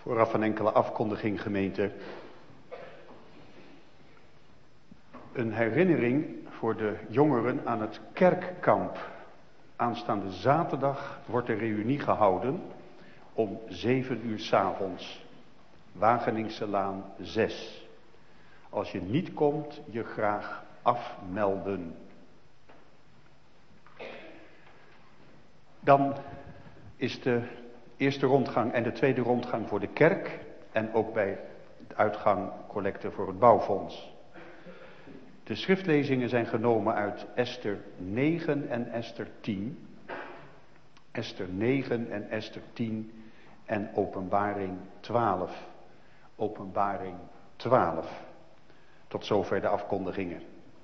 Vooraf een enkele afkondiging, gemeente. Een herinnering voor de jongeren aan het kerkkamp. Aanstaande zaterdag wordt de reunie gehouden om 7 uur 's avonds. Wageningse Laan 6. Als je niet komt, je graag afmelden. Dan is de eerste rondgang en de tweede rondgang voor de kerk en ook bij de uitgang collecte voor het bouwfonds. De schriftlezingen zijn genomen uit Ester 9 en Ester 10. Ester 9 en Ester 10 en Openbaring 12. Openbaring 12. Tot zover de afkondigingen.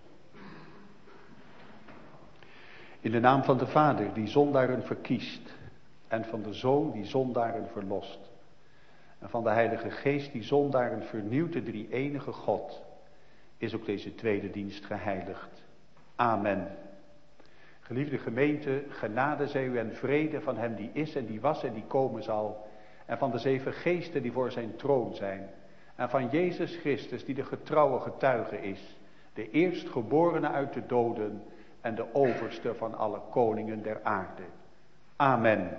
In de naam van de Vader die zondaren verkiest. En van de Zoon die zondaren verlost. En van de Heilige Geest die zondaren vernieuwt, de drie-enige God. Is ook deze tweede dienst geheiligd. Amen. Geliefde gemeente, genade zij u en vrede van hem die is en die was en die komen zal. En van de 7 geesten die voor zijn troon zijn. En van Jezus Christus die de getrouwe getuige is. De eerstgeborene uit de doden en de overste van alle koningen der aarde. Amen.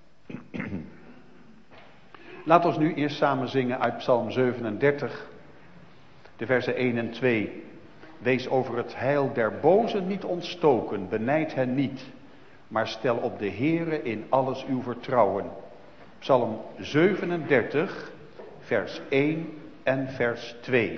Laat ons nu eerst samen zingen uit Psalm 37, de versen 1 en 2. Wees over het heil der bozen niet ontstoken, benijd hen niet, maar stel op de Heere in alles uw vertrouwen. Psalm 37, vers 1 en vers 2.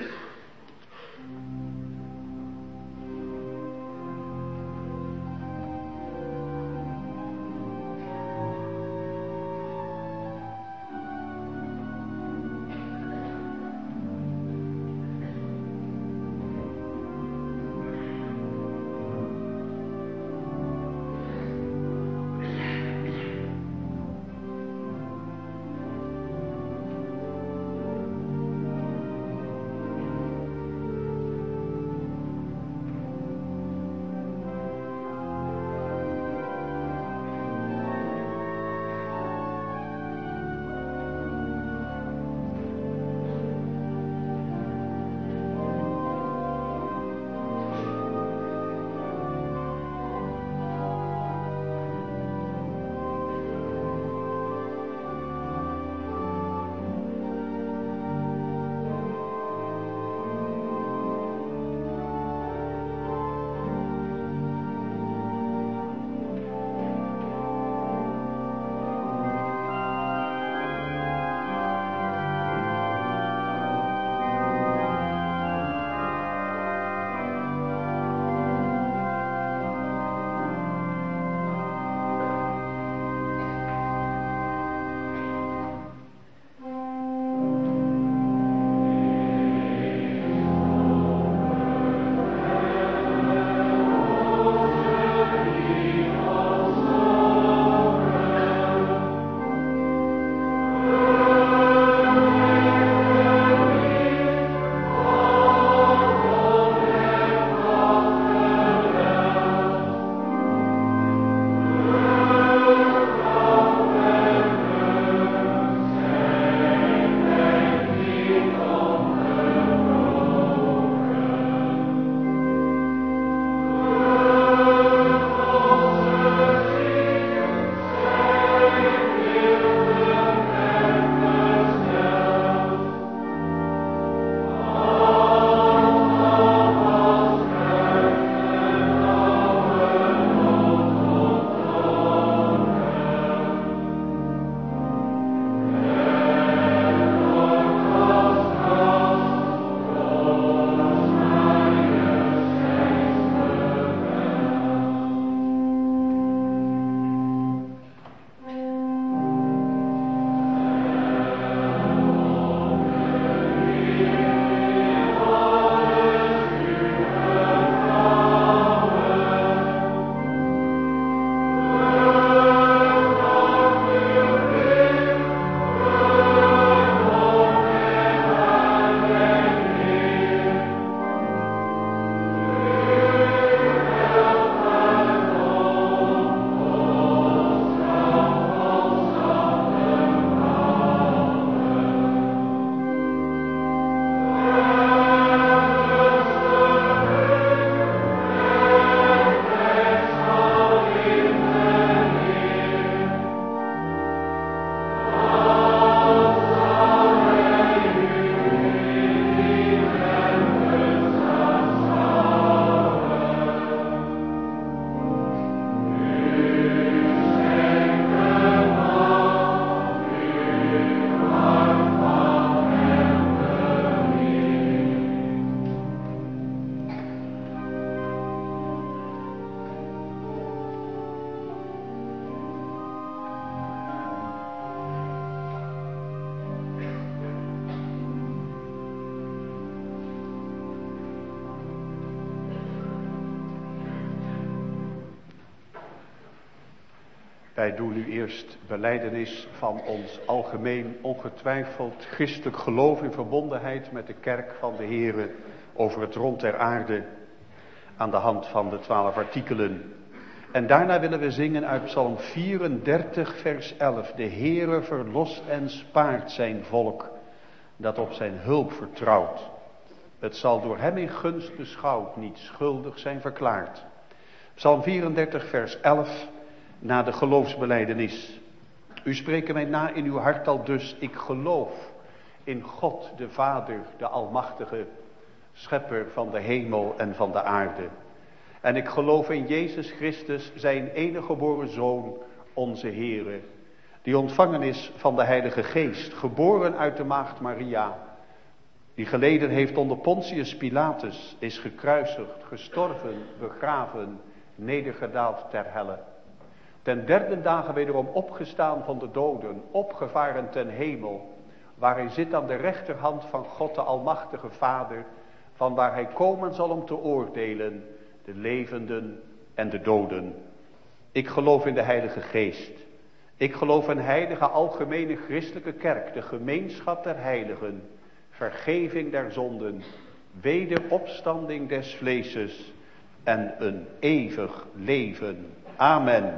Wij doen nu eerst belijdenis van ons algemeen ongetwijfeld christelijk geloof in verbondenheid met de kerk van de Heere over het rond der aarde aan de hand van de 12 artikelen. En daarna willen we zingen uit Psalm 34 vers 11. De Heere verlost en spaart zijn volk dat op zijn hulp vertrouwt. Het zal door hem in gunst beschouwd niet schuldig zijn verklaard. Psalm 34 vers 11 na de geloofsbelijdenis. U spreekt mij na in uw hart al dus, ik geloof in God de Vader, de Almachtige, schepper van de hemel en van de aarde. En ik geloof in Jezus Christus, zijn enige geboren Zoon, onze Heere, die ontvangen is van de Heilige Geest, geboren uit de maagd Maria, die geleden heeft onder Pontius Pilatus, is gekruisigd, gestorven, begraven, nedergedaald ter helle. Ten derde dagen wederom opgestaan van de doden, opgevaren ten hemel, waar hij zit aan de rechterhand van God de Almachtige Vader, van waar hij komen zal om te oordelen, de levenden en de doden. Ik geloof in de Heilige Geest. Ik geloof in heilige algemene christelijke kerk, de gemeenschap der heiligen, vergeving der zonden, wederopstanding des vleeses en een eeuwig leven. Amen.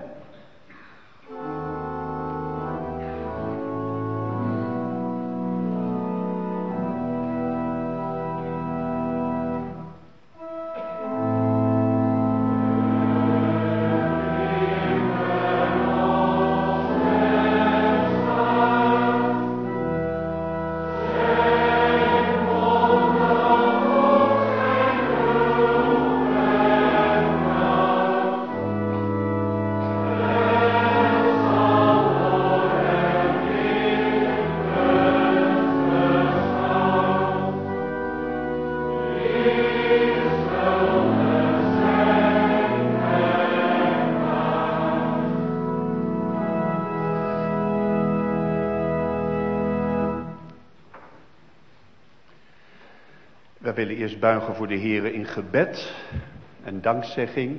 We willen eerst buigen voor de Heere in gebed en dankzegging.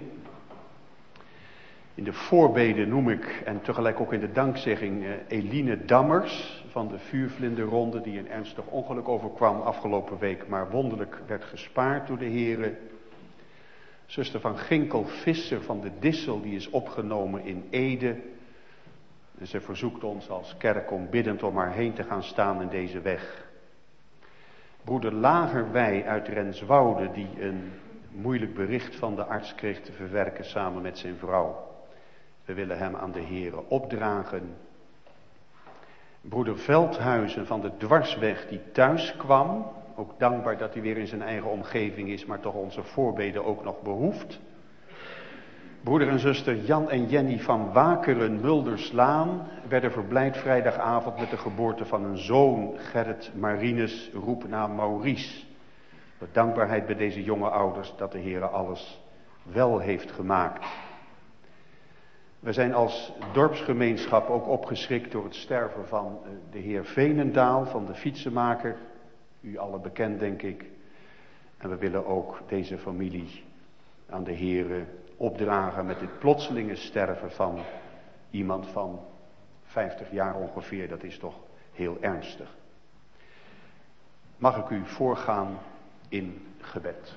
In de voorbeden noem ik en tegelijk ook in de dankzegging Eline Dammers van de vuurvlinderronde, die een ernstig ongeluk overkwam afgelopen week, maar wonderlijk werd gespaard door de Heere. Zuster van Ginkel Visser van de Dissel, die is opgenomen in Ede. En ze verzoekt ons als kerk om biddend om haar heen te gaan staan in deze weg. Broeder Lagerwij uit Renswoude, die een moeilijk bericht van de arts kreeg te verwerken samen met zijn vrouw. We willen hem aan de Heere opdragen. Broeder Veldhuizen van de Dwarsweg, die thuis kwam. Ook dankbaar dat hij weer in zijn eigen omgeving is, maar toch onze voorbeden ook nog behoeft. Broeder en zuster Jan en Jenny van Wakeren, Mulderslaan, werden verblijd vrijdagavond met de geboorte van een zoon, Gerrit Marinus, roepnaam Maurice. Met dankbaarheid bij deze jonge ouders dat de Heere alles wel heeft gemaakt. We zijn als dorpsgemeenschap ook opgeschrikt door het sterven van de heer Veenendaal, van de fietsenmaker. U allen bekend, denk ik. En we willen ook deze familie aan de Heere opdragen met dit plotselinge sterven van iemand van 50 jaar ongeveer. Dat is toch heel ernstig. Mag ik u voorgaan in gebed.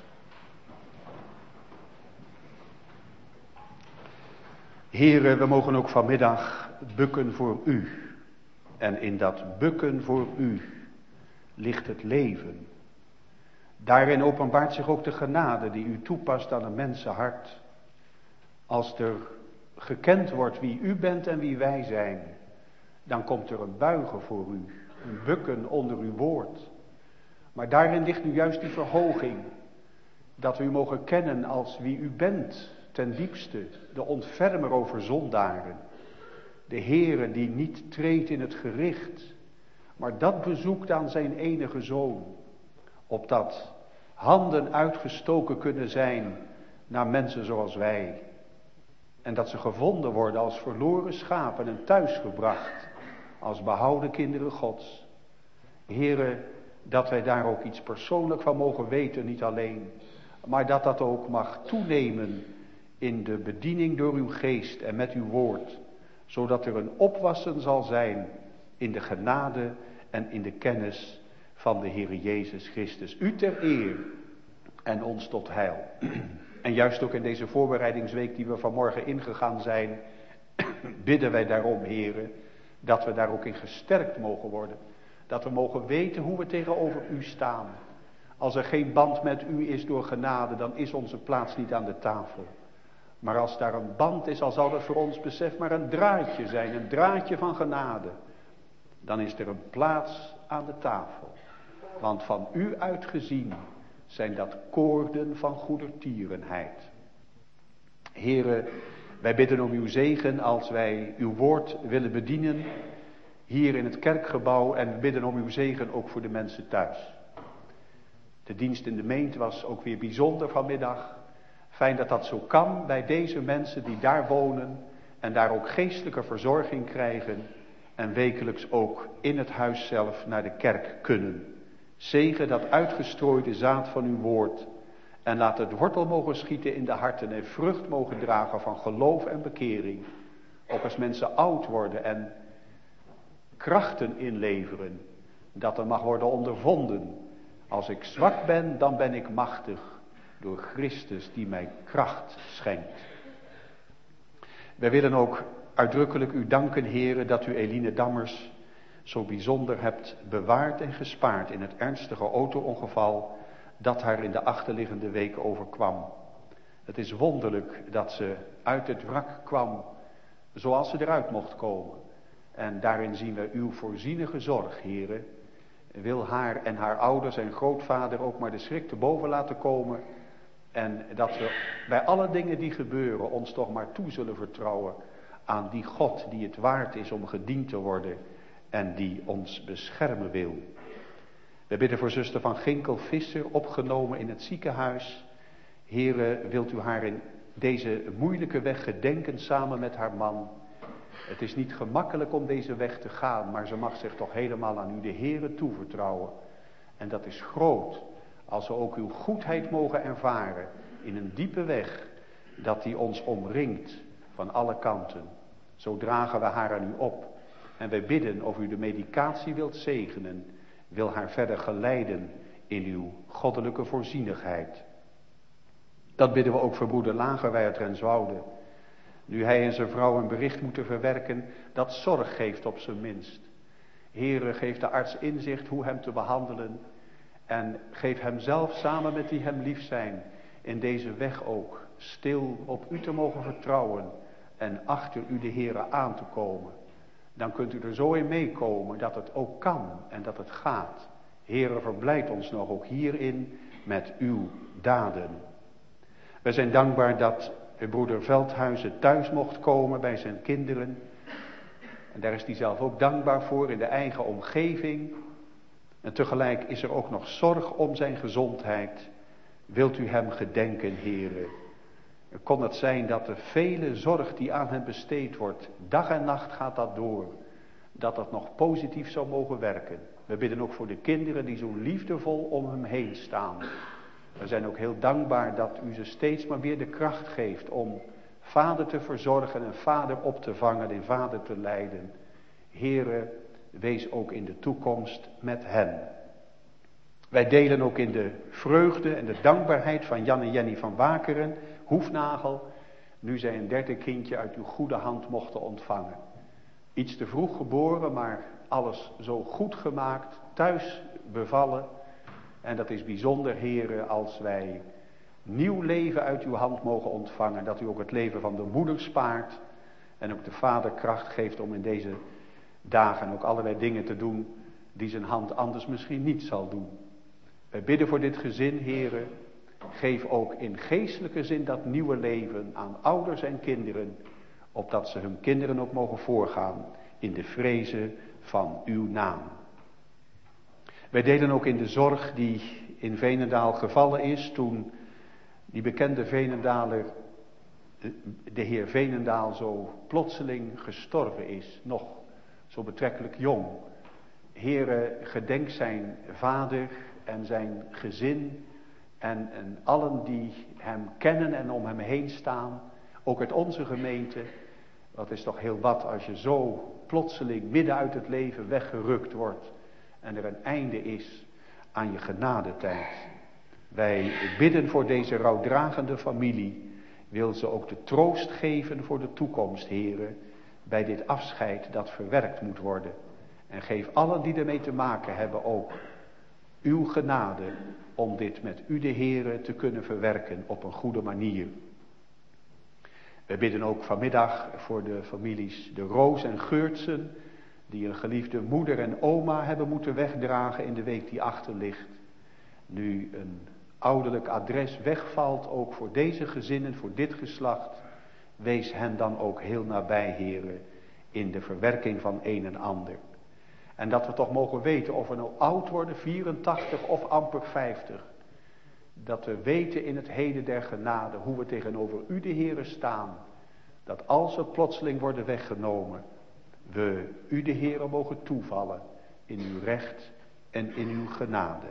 Heere, we mogen ook vanmiddag bukken voor u. En in dat bukken voor u ligt het leven. Daarin openbaart zich ook de genade die u toepast aan een mensenhart. Als er gekend wordt wie u bent en wie wij zijn, dan komt er een buigen voor u, een bukken onder uw woord. Maar daarin ligt nu juist die verhoging, dat we u mogen kennen als wie u bent, ten diepste, de ontfermer over zondaren. De Heere die niet treedt in het gericht, maar dat bezoekt aan zijn enige Zoon, opdat handen uitgestoken kunnen zijn naar mensen zoals wij. En dat ze gevonden worden als verloren schapen en thuisgebracht als behouden kinderen Gods. Heere, dat wij daar ook iets persoonlijk van mogen weten, niet alleen, maar dat dat ook mag toenemen in de bediening door uw geest en met uw woord, zodat er een opwassen zal zijn in de genade en in de kennis van de Heere Jezus Christus. U ter eer en ons tot heil. En juist ook in deze voorbereidingsweek die we vanmorgen ingegaan zijn, bidden wij daarom, Heere, dat we daar ook in gesterkt mogen worden. Dat we mogen weten hoe we tegenover u staan. Als er geen band met u is door genade, dan is onze plaats niet aan de tafel. Maar als daar een band is, al zal het voor ons besef maar een draadje zijn, een draadje van genade, dan is er een plaats aan de tafel. Want van u uitgezien zijn dat koorden van goedertierenheid. Heere, wij bidden om uw zegen als wij uw woord willen bedienen hier in het kerkgebouw, en we bidden om uw zegen ook voor de mensen thuis. De dienst in de meent was ook weer bijzonder vanmiddag. Fijn dat dat zo kan bij deze mensen die daar wonen en daar ook geestelijke verzorging krijgen en wekelijks ook in het huis zelf naar de kerk kunnen. Zegen dat uitgestrooide zaad van uw woord en laat het wortel mogen schieten in de harten en vrucht mogen dragen van geloof en bekering. Ook als mensen oud worden en krachten inleveren, dat er mag worden ondervonden. Als ik zwak ben, dan ben ik machtig door Christus die mij kracht schenkt. Wij willen ook uitdrukkelijk u danken, Heere, dat u Eline Dammers zo bijzonder hebt bewaard en gespaard in het ernstige auto-ongeval dat haar in de achterliggende week overkwam. Het is wonderlijk dat ze uit het wrak kwam zoals ze eruit mocht komen. En daarin zien we uw voorzienige zorg, Heere. Wil haar en haar ouders en grootvader ook maar de schrik te boven laten komen. En dat we bij alle dingen die gebeuren ons toch maar toe zullen vertrouwen aan die God die het waard is om gediend te worden en die ons beschermen wil. We bidden voor zuster van Ginkel Visser, opgenomen in het ziekenhuis. Heere, wilt u haar in deze moeilijke weg gedenken samen met haar man. Het is niet gemakkelijk om deze weg te gaan, maar ze mag zich toch helemaal aan u de Heere toevertrouwen. En dat is groot, als we ook uw goedheid mogen ervaren in een diepe weg, dat die ons omringt van alle kanten. Zo dragen we haar aan u op. En wij bidden of u de medicatie wilt zegenen, wil haar verder geleiden in uw goddelijke voorzienigheid. Dat bidden we ook voor broeder Lagerwij uit Renswoude. Nu hij en zijn vrouw een bericht moeten verwerken dat zorg geeft op zijn minst. Heere, geef de arts inzicht hoe hem te behandelen. En geef hem zelf samen met die hem lief zijn in deze weg ook stil op u te mogen vertrouwen en achter u de Heere aan te komen. Dan kunt u er zo in meekomen dat het ook kan en dat het gaat. Heere, verblijd ons nog ook hierin met uw daden. We zijn dankbaar dat broeder Veldhuizen thuis mocht komen bij zijn kinderen. En daar is hij zelf ook dankbaar voor in de eigen omgeving. En tegelijk is er ook nog zorg om zijn gezondheid. Wilt u hem gedenken, Heere? Kon het zijn dat de vele zorg die aan hem besteed wordt, dag en nacht gaat dat door, dat dat nog positief zou mogen werken. We bidden ook voor de kinderen die zo liefdevol om hem heen staan. We zijn ook heel dankbaar dat u ze steeds maar weer de kracht geeft om vader te verzorgen en vader op te vangen en vader te leiden. Heere, wees ook in de toekomst met hen. Wij delen ook in de vreugde en de dankbaarheid van Jan en Jenny van Wakeren, Hoefnagel, nu zij een derde kindje uit uw goede hand mochten ontvangen. Iets te vroeg geboren, maar alles zo goed gemaakt, thuis bevallen. En dat is bijzonder, Heere, als wij nieuw leven uit uw hand mogen ontvangen. Dat u ook het leven van de moeder spaart. En ook de vader kracht geeft om in deze dagen ook allerlei dingen te doen die zijn hand anders misschien niet zal doen. Wij bidden voor dit gezin, Heere. Geef ook in geestelijke zin dat nieuwe leven aan ouders en kinderen. Opdat ze hun kinderen ook mogen voorgaan in de vrezen van uw naam. Wij delen ook in de zorg die in Veenendaal gevallen is toen die bekende Veenendaler, de heer Veenendaal, zo plotseling gestorven is. Nog zo betrekkelijk jong. Heere, gedenk zijn vader en zijn gezin en allen die hem kennen en om hem heen staan. Ook uit onze gemeente. Dat is toch heel wat als je zo plotseling midden uit het leven weggerukt wordt en er een einde is aan je genadetijd. Wij bidden voor deze rouwdragende familie. Wil ze ook de troost geven voor de toekomst, Heere, bij dit afscheid dat verwerkt moet worden. En geef allen die ermee te maken hebben ook uw genade om dit met u de Heere te kunnen verwerken op een goede manier. We bidden ook vanmiddag voor de families De Roos en Geurtsen, die een geliefde moeder en oma hebben moeten wegdragen in de week die achter ligt. Nu een ouderlijk adres wegvalt, ook voor deze gezinnen, voor dit geslacht, wees hen dan ook heel nabij, Heere, in de verwerking van een en ander. En dat we toch mogen weten of we nou oud worden, 84 of amper 50. Dat we weten in het heden der genade hoe we tegenover u de Heere staan. Dat als we plotseling worden weggenomen, we u de Heere mogen toevallen in uw recht en in uw genade.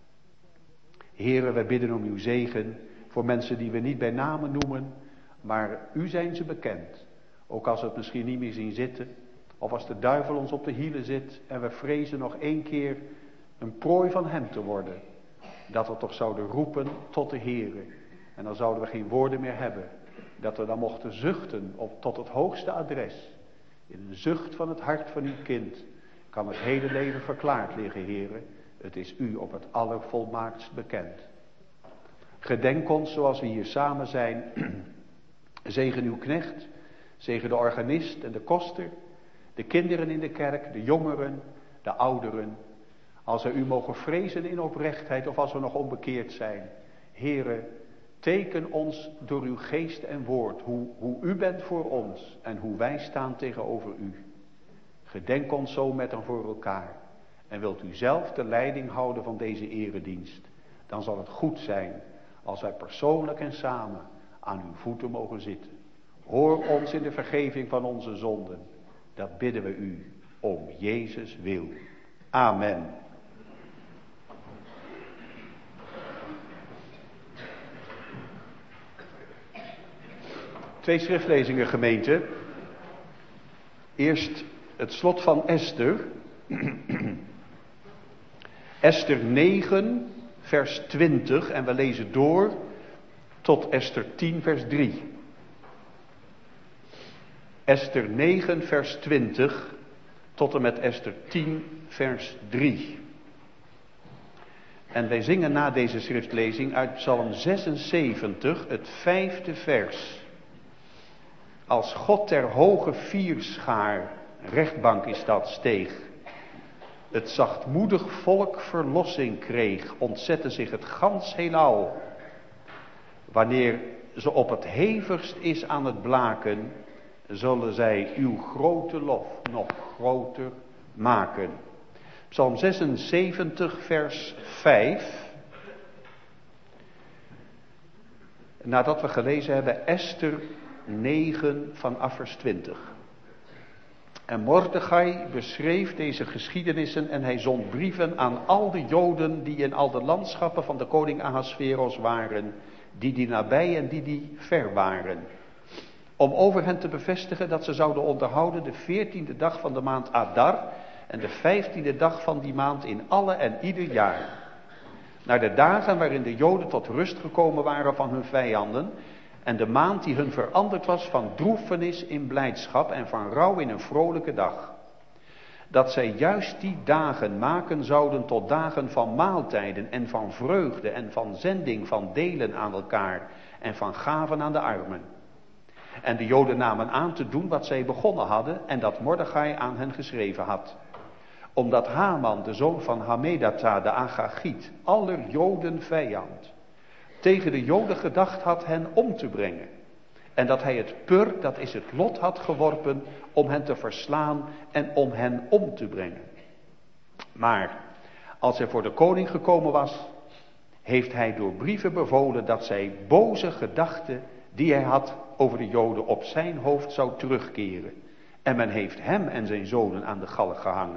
Heere, wij bidden om uw zegen voor mensen die we niet bij namen noemen, maar u zijn ze bekend. Ook als we het misschien niet meer zien zitten, of als de duivel ons op de hielen zit en we vrezen nog 1 keer een prooi van hem te worden. Dat we toch zouden roepen tot de Heere. En dan zouden we geen woorden meer hebben. Dat we dan mochten zuchten tot het hoogste adres. In een zucht van het hart van uw kind kan het hele leven verklaard liggen, Heere. Het is u op het allervolmaaktst bekend. Gedenk ons zoals we hier samen zijn. Zegen uw knecht. Zegen de organist en de koster. De kinderen in de kerk, de jongeren, de ouderen. Als we u mogen vrezen in oprechtheid of als we nog onbekeerd zijn. Heere, teken ons door uw geest en woord hoe u bent voor ons en hoe wij staan tegenover u. Gedenk ons zo met en voor elkaar. En wilt u zelf de leiding houden van deze eredienst. Dan zal het goed zijn als wij persoonlijk en samen aan uw voeten mogen zitten. Hoor ons in de vergeving van onze zonden. Dat bidden we u om Jezus wil. Amen. Twee schriftlezingen, gemeente. Eerst het slot van Esther. Esther 9, vers 20. En we lezen door tot Esther 10, vers 3. Esther 9, vers 20 tot en met Esther 10, vers 3. En wij zingen na deze schriftlezing uit Psalm 76, het 5e vers. Als God ter hoge vierschaar, rechtbank is dat, steeg, het zachtmoedig volk verlossing kreeg, ontzette zich het gans heelal. Wanneer ze op het hevigst is aan het blaken, zullen zij uw grote lof nog groter maken. Psalm 76, vers 5. Nadat we gelezen hebben Esther 9 vanaf vers 20. En Mordechai beschreef deze geschiedenissen en hij zond brieven aan al de Joden die in al de landschappen van de koning Ahasveros waren, die nabij en die ver waren. Om over hen te bevestigen dat ze zouden onderhouden de 14e dag van de maand Adar en de 15e dag van die maand in alle en ieder jaar. Naar de dagen waarin de Joden tot rust gekomen waren van hun vijanden en de maand die hun veranderd was van droefenis in blijdschap en van rouw in een vrolijke dag. Dat zij juist die dagen maken zouden tot dagen van maaltijden en van vreugde en van zending van delen aan elkaar en van gaven aan de armen. En de Joden namen aan te doen wat zij begonnen hadden en dat Mordechai aan hen geschreven had. Omdat Haman, de zoon van Hammedatha, de Agagiet, aller Joden vijand, tegen de Joden gedacht had hen om te brengen. En dat hij het pur, dat is het lot, had geworpen om hen te verslaan en om hen om te brengen. Maar als hij voor de koning gekomen was, heeft hij door brieven bevolen dat zij boze gedachten die hij had over de Joden op zijn hoofd zou terugkeren. En men heeft hem en zijn zonen aan de galg gehangen.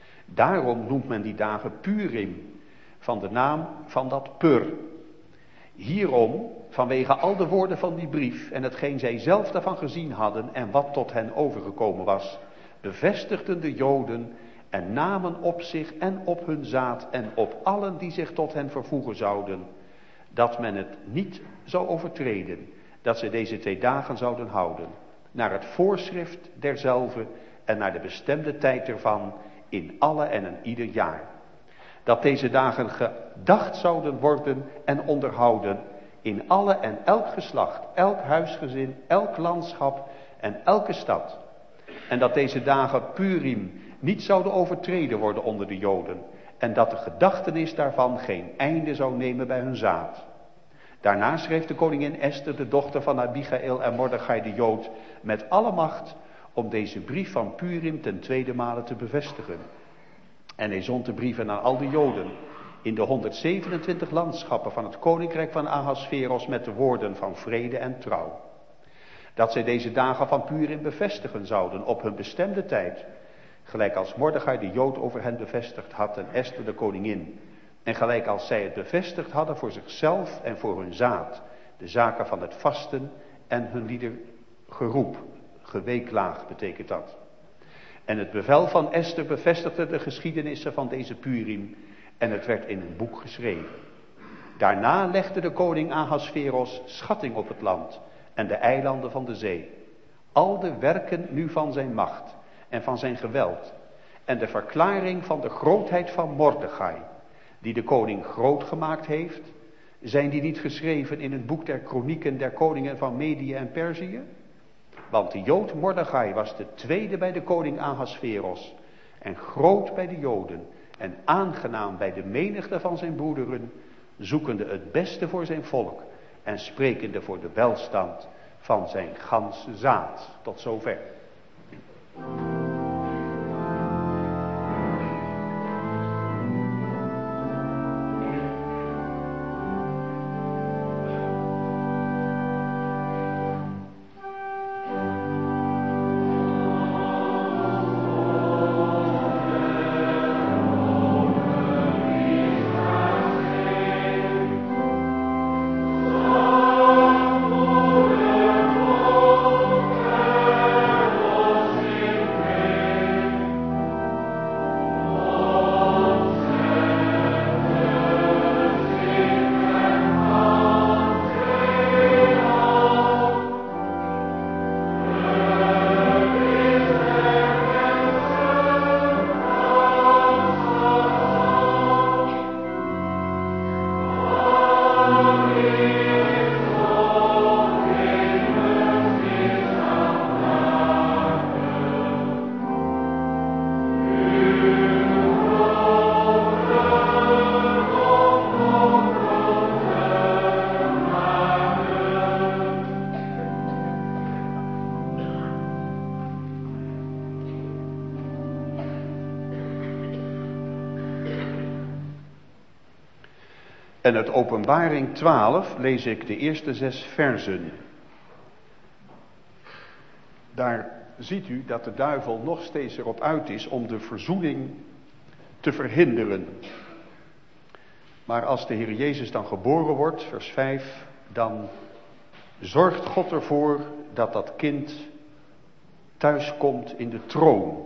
Daarom noemt men die dagen Purim, van de naam van dat pur. Hierom, vanwege al de woorden van die brief en hetgeen zij zelf daarvan gezien hadden en wat tot hen overgekomen was, bevestigden de Joden en namen op zich en op hun zaad en op allen die zich tot hen vervoegen zouden, dat men het niet zou overtreden, dat ze deze 2 dagen zouden houden, naar het voorschrift derzelve en naar de bestemde tijd ervan, in alle en in ieder jaar. Dat deze dagen gedacht zouden worden en onderhouden in alle en elk geslacht, elk huisgezin, elk landschap en elke stad. En dat deze dagen Purim niet zouden overtreden worden onder de Joden. En dat de gedachtenis daarvan geen einde zou nemen bij hun zaad. Daarna schreef de koningin Esther, de dochter van Abigail en Mordechai de Jood, met alle macht om deze brief van Purim ten 2e male te bevestigen. En hij zond de brieven aan al de Joden in de 127 landschappen van het koninkrijk van Ahasveros met de woorden van vrede en trouw. Dat zij deze dagen van Purim bevestigen zouden op hun bestemde tijd, gelijk als Mordechai de Jood over hen bevestigd had en Esther de koningin. En gelijk als zij het bevestigd hadden voor zichzelf en voor hun zaad, de zaken van het vasten en hun liedergeroep. Geweeklaag betekent dat. En het bevel van Esther bevestigde de geschiedenissen van deze Purim en het werd in een boek geschreven. Daarna legde de koning Ahasveros schatting op het land en de eilanden van de zee. Al de werken nu van zijn macht en van zijn geweld en de verklaring van de grootheid van Mordechai, die de koning groot gemaakt heeft, zijn die niet geschreven in het boek der kronieken der koningen van Medië en Perzië? Want de Jood Mordechai was de 2e bij de koning Ahasveros en groot bij de Joden en aangenaam bij de menigte van zijn broederen, zoekende het beste voor zijn volk en sprekende voor de welstand van zijn ganse zaad. Tot zover. En uit Openbaring 12 lees ik de eerste 6 versen. Daar ziet u dat de duivel nog steeds erop uit is om de verzoening te verhinderen. Maar als de Heer Jezus dan geboren wordt, vers 5, dan zorgt God ervoor dat dat kind thuiskomt in de troon.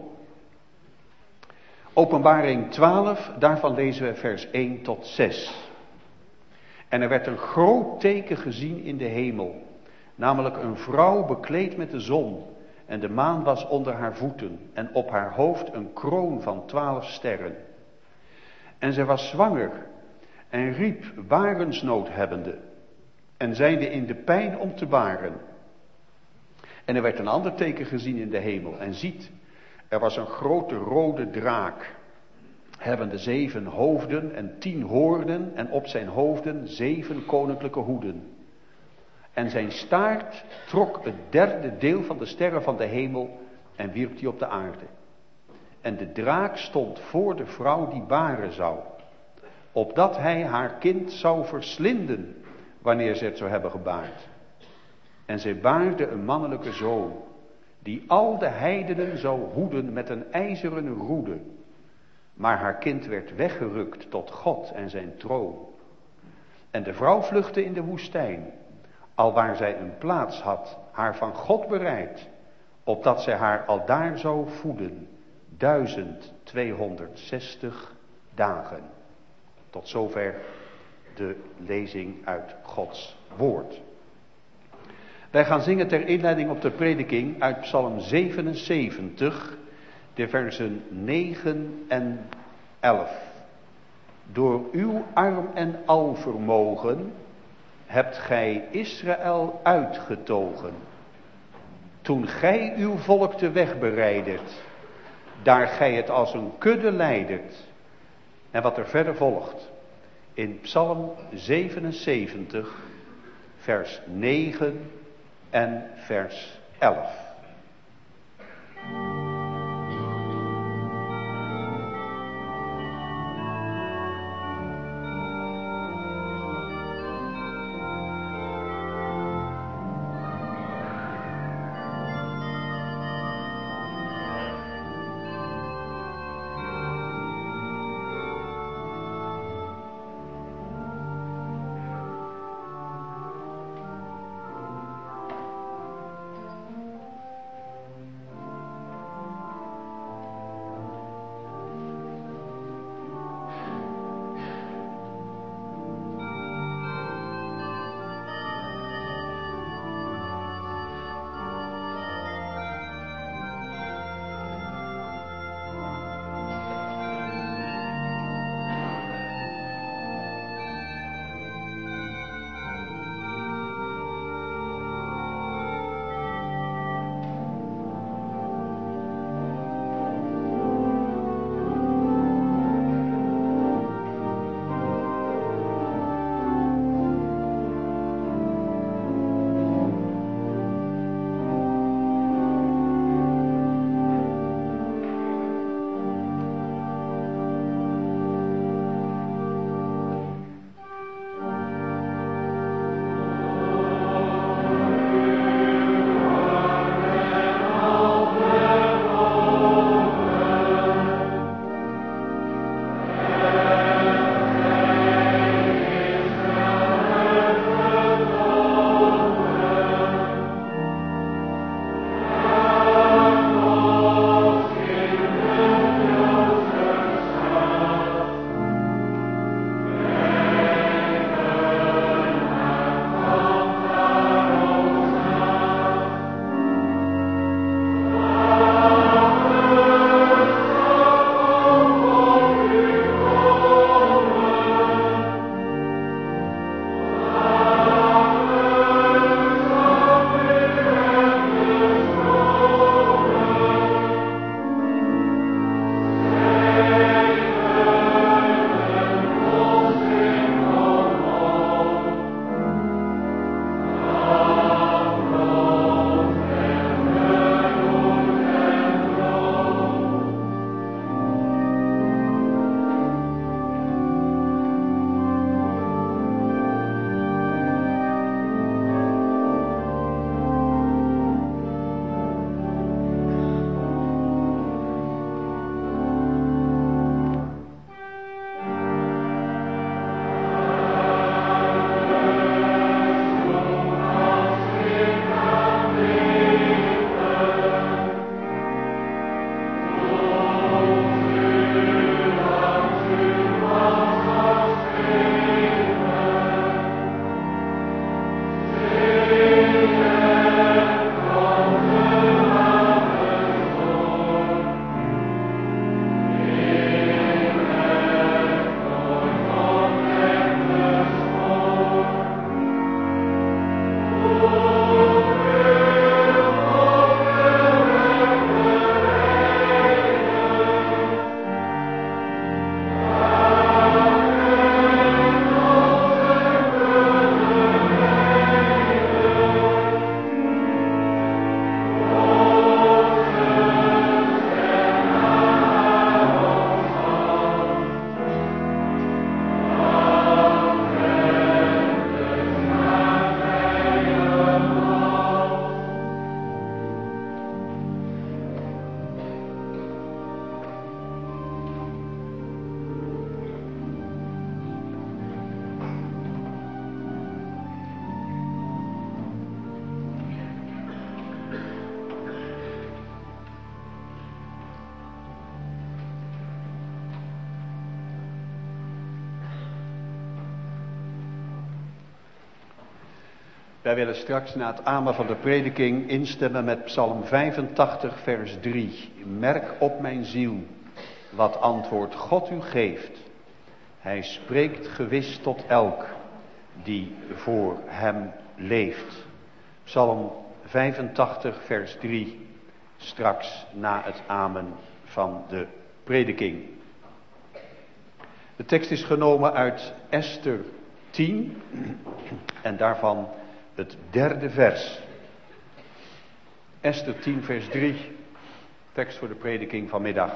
Openbaring 12, daarvan lezen we vers 1 tot 6. En er werd een groot teken gezien in de hemel, namelijk een vrouw bekleed met de zon, en de maan was onder haar voeten, en op haar hoofd een kroon van 12 sterren. En zij was zwanger, en riep barensnood hebbende, en zijnde in de pijn om te baren. En er werd een ander teken gezien in de hemel, en ziet, er was een grote rode draak, hebbende 7 hoofden en 10 hoornen, en op zijn hoofden 7 koninklijke hoeden. En zijn staart trok het 3e deel van de sterren van de hemel en wierp die op de aarde. En de draak stond voor de vrouw die baren zou, opdat hij haar kind zou verslinden, wanneer ze het zou hebben gebaard. En zij baarde een mannelijke zoon, die al de heidenen zou hoeden met een ijzeren roede. Maar haar kind werd weggerukt tot God en zijn troon. En de vrouw vluchtte in de woestijn, alwaar zij een plaats had, haar van God bereid, opdat zij haar aldaar zou voeden, 1260 dagen. Tot zover de lezing uit Gods woord. Wij gaan zingen ter inleiding op de prediking uit Psalm 77, de versen 9 en 11. Door uw arm en alvermogen hebt gij Israël uitgetogen. Toen gij uw volk de weg bereidert, daar gij het als een kudde leidert. En wat er verder volgt, in Psalm 77, vers 9 en vers 11. Wij willen straks na het amen van de prediking instemmen met Psalm 85 vers 3. Merk op mijn ziel, wat antwoord God u geeft. Hij spreekt gewis tot elk die voor hem leeft. Psalm 85 vers 3, straks na het amen van de prediking. De tekst is genomen uit Ester 10 en daarvan het 3e vers. Ester 10 vers 3, tekst voor de prediking vanmiddag.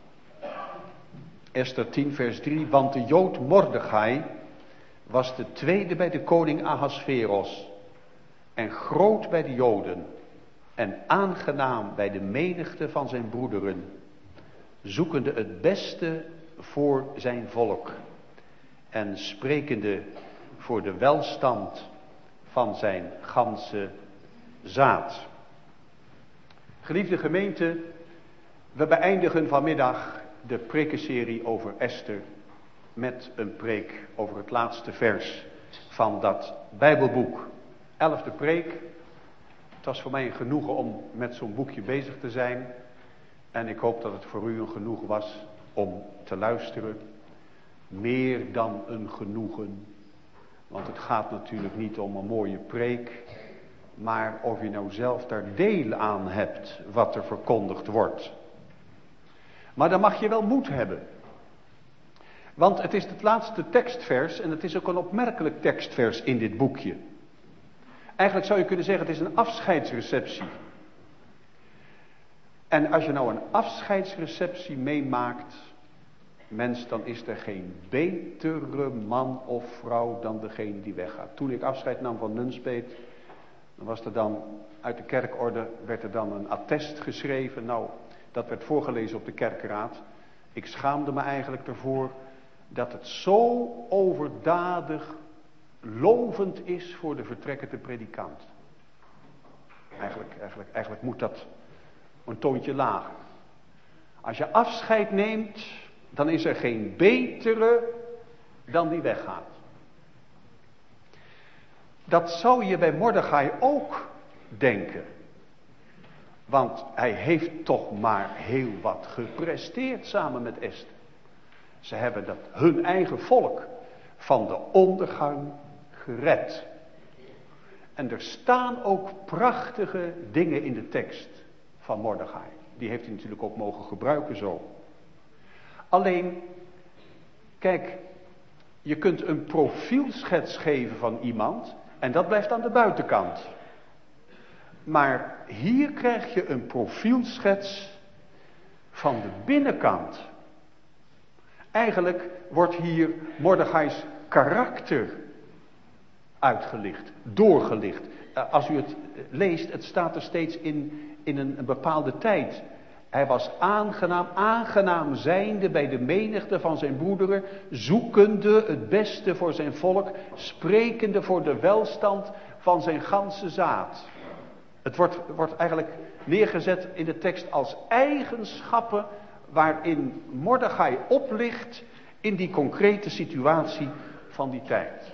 Ester 10 vers 3, want de Jood Mordechai was de tweede bij de koning Ahasveros en groot bij de Joden en aangenaam bij de menigte van zijn broederen, zoekende het beste voor zijn volk en sprekende voor de welstand van zijn ganse zaad. Geliefde gemeente, we beëindigen vanmiddag de prekenserie over Ester met een preek over het laatste vers van dat Bijbelboek. 11e preek. Het was voor mij een genoegen om met zo'n boekje bezig te zijn. En ik hoop dat het voor u een genoegen was om te luisteren. Meer dan een genoegen. Want het gaat natuurlijk niet om een mooie preek. Maar of je nou zelf daar deel aan hebt wat er verkondigd wordt. Maar dan mag je wel moed hebben. Want het is het laatste tekstvers en het is ook een opmerkelijk tekstvers in dit boekje. Eigenlijk zou je kunnen zeggen, het is een afscheidsreceptie. En als je nou een afscheidsreceptie meemaakt, mens, dan is er geen betere man of vrouw dan degene die weggaat. Toen ik afscheid nam van Nunspeet, dan was er dan uit de kerkorde, werd er dan een attest geschreven. Nou, dat werd voorgelezen op de kerkraad. Ik schaamde me eigenlijk ervoor dat het zo overdadig lovend is voor de vertrekkende predikant. Eigenlijk moet dat een toontje lager. Als je afscheid neemt, dan is er geen betere dan die weggaat. Dat zou je bij Mordechai ook denken. Want hij heeft toch maar heel wat gepresteerd samen met Esther. Ze hebben hun eigen volk van de ondergang gered. En er staan ook prachtige dingen in de tekst van Mordechai. Die heeft hij natuurlijk ook mogen gebruiken zo. Alleen, kijk, je kunt een profielschets geven van iemand en dat blijft aan de buitenkant. Maar hier krijg je een profielschets van de binnenkant. Eigenlijk wordt hier Mordechai's karakter uitgelicht, doorgelicht. Als u het leest, het staat er steeds in een bepaalde tijd. Hij was aangenaam zijnde bij de menigte van zijn broederen, zoekende het beste voor zijn volk, sprekende voor de welstand van zijn ganse zaad. Het wordt eigenlijk neergezet in de tekst als eigenschappen waarin Mordechai oplicht in die concrete situatie van die tijd.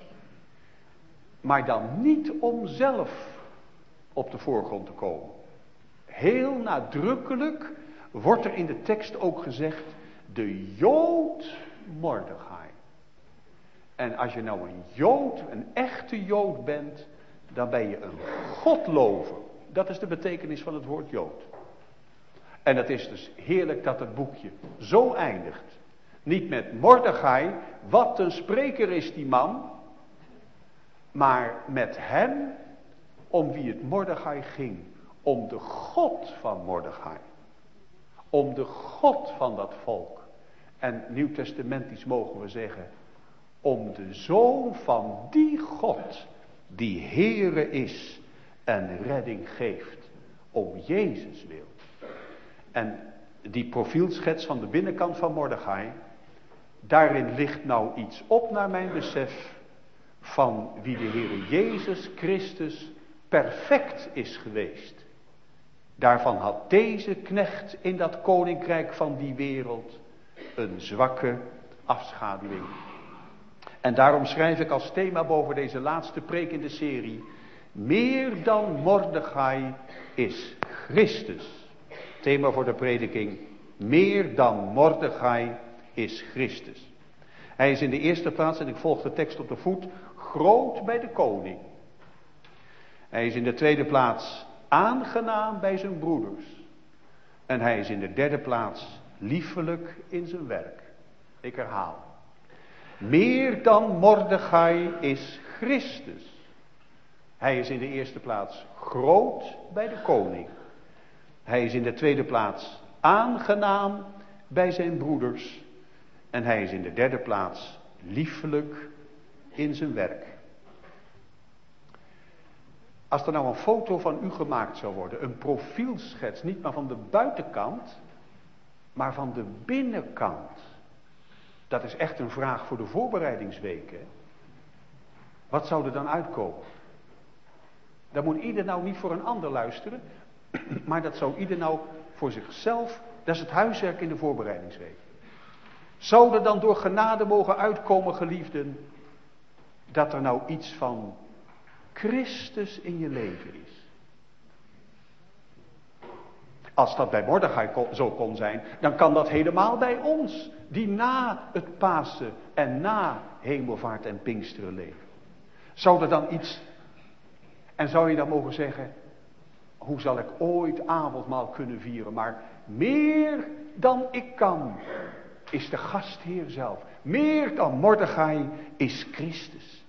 Maar dan niet om zelf op de voorgrond te komen. Heel nadrukkelijk wordt er in de tekst ook gezegd, de Jood Mordechai. En als je nou een Jood, een echte Jood bent, dan ben je een Godlover. Dat is de betekenis van het woord Jood. En het is dus heerlijk dat het boekje zo eindigt. Niet met Mordechai, wat een spreker is die man. Maar met hem, om wie het Mordechai ging. Om de God van Mordechai. Om de God van dat volk. En nieuwtestamentisch mogen we zeggen, om de Zoon van die God, die Heere is en redding geeft. Om Jezus wil. En die profielschets van de binnenkant van Mordechai, daarin ligt nou iets op naar mijn besef van wie de Heere Jezus Christus perfect is geweest. Daarvan had deze knecht in dat koninkrijk van die wereld een zwakke afschaduwing. En daarom schrijf ik als thema boven deze laatste preek in de serie: meer dan Mordechai is Christus. Thema voor de prediking: meer dan Mordechai is Christus. Hij is in de eerste plaats, en ik volg de tekst op de voet, groot bij de koning. Hij is in de tweede plaats aangenaam bij zijn broeders. En hij is in de derde plaats liefelijk in zijn werk. Ik herhaal. Meer dan Mordechai is Christus. Hij is in de eerste plaats groot bij de koning. Hij is in de tweede plaats aangenaam bij zijn broeders. En hij is in de derde plaats liefelijk in zijn werk. Als er nou een foto van u gemaakt zou worden, een profielschets, niet maar van de buitenkant, maar van de binnenkant. Dat is echt een vraag voor de voorbereidingsweken. Wat zou er dan uitkomen? Dan moet ieder nou niet voor een ander luisteren, maar dat zou ieder nou voor zichzelf, dat is het huiswerk in de voorbereidingsweek. Zou er dan door genade mogen uitkomen, geliefden, dat er nou iets van Christus in je leven is? Als dat bij Mordechai zo kon zijn, dan kan dat helemaal bij ons, die na het Pasen en na Hemelvaart en Pinksteren leven. Zou er dan iets, en zou je dan mogen zeggen, hoe zal ik ooit avondmaal kunnen vieren, maar meer dan ik kan, is de gastheer zelf. Meer dan Mordechai is Christus.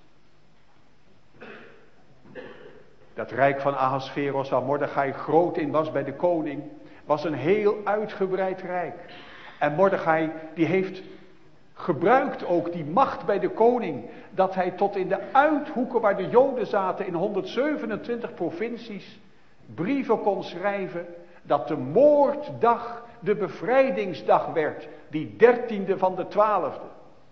Dat rijk van Ahasveros, waar Mordechai groot in was bij de koning, was een heel uitgebreid rijk. En Mordechai die heeft gebruikt ook die macht bij de koning, dat hij tot in de uithoeken waar de Joden zaten in 127 provincies brieven kon schrijven, dat de moorddag de bevrijdingsdag werd, die 13e van de 12e.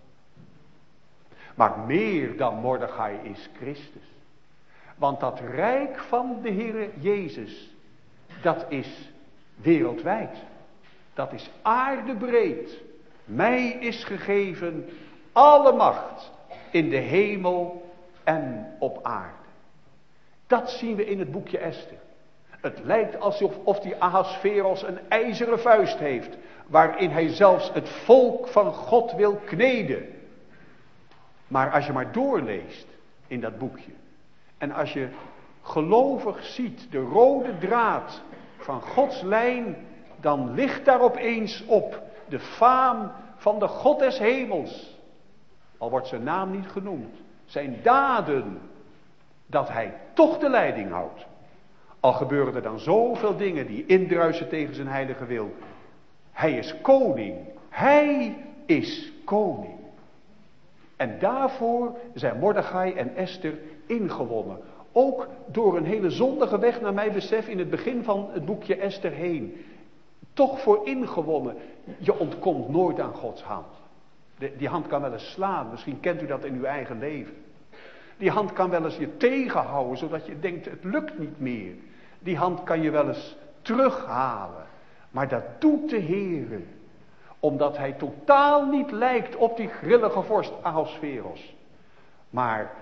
Maar meer dan Mordechai is Christus. Want dat rijk van de Heere Jezus, dat is wereldwijd. Dat is aardebreed. Mij is gegeven alle macht in de hemel en op aarde. Dat zien we in het boekje Esther. Het lijkt alsof die Ahasveros een ijzeren vuist heeft, waarin hij zelfs het volk van God wil kneden. Maar als je maar doorleest in dat boekje, en als je gelovig ziet de rode draad van Gods lijn, dan ligt daar opeens op de faam van de God des hemels. Al wordt zijn naam niet genoemd. Zijn daden, dat hij toch de leiding houdt. Al gebeuren er dan zoveel dingen die indruisen tegen zijn heilige wil. Hij is koning. Hij is koning. En daarvoor zijn Mordechai en Esther ingewonnen. Ook door een hele zondige weg, naar mijn besef, in het begin van het boekje Esther heen. Toch voor ingewonnen. Je ontkomt nooit aan Gods hand. Die hand kan wel eens slaan. Misschien kent u dat in uw eigen leven. Die hand kan wel eens je tegenhouden, zodat je denkt, het lukt niet meer. Die hand kan je wel eens terughalen. Maar dat doet de Heere. Omdat hij totaal niet lijkt op die grillige vorst Ahasveros. Maar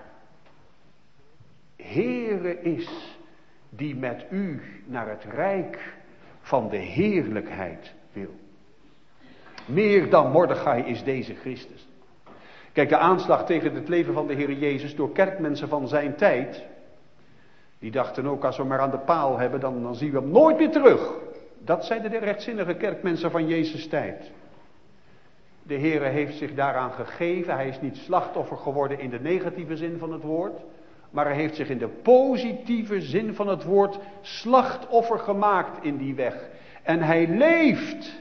Heere is die met u naar het rijk van de heerlijkheid wil. Meer dan Mordechai is deze Christus. Kijk, de aanslag tegen het leven van de Heer Jezus door kerkmensen van zijn tijd, die dachten ook, als we maar aan de paal hebben, dan zien we hem nooit meer terug. Dat zeiden de rechtzinnige kerkmensen van Jezus' tijd. De Heer heeft zich daaraan gegeven. Hij is niet slachtoffer geworden in de negatieve zin van het woord, maar hij heeft zich in de positieve zin van het woord slachtoffer gemaakt in die weg. En hij leeft.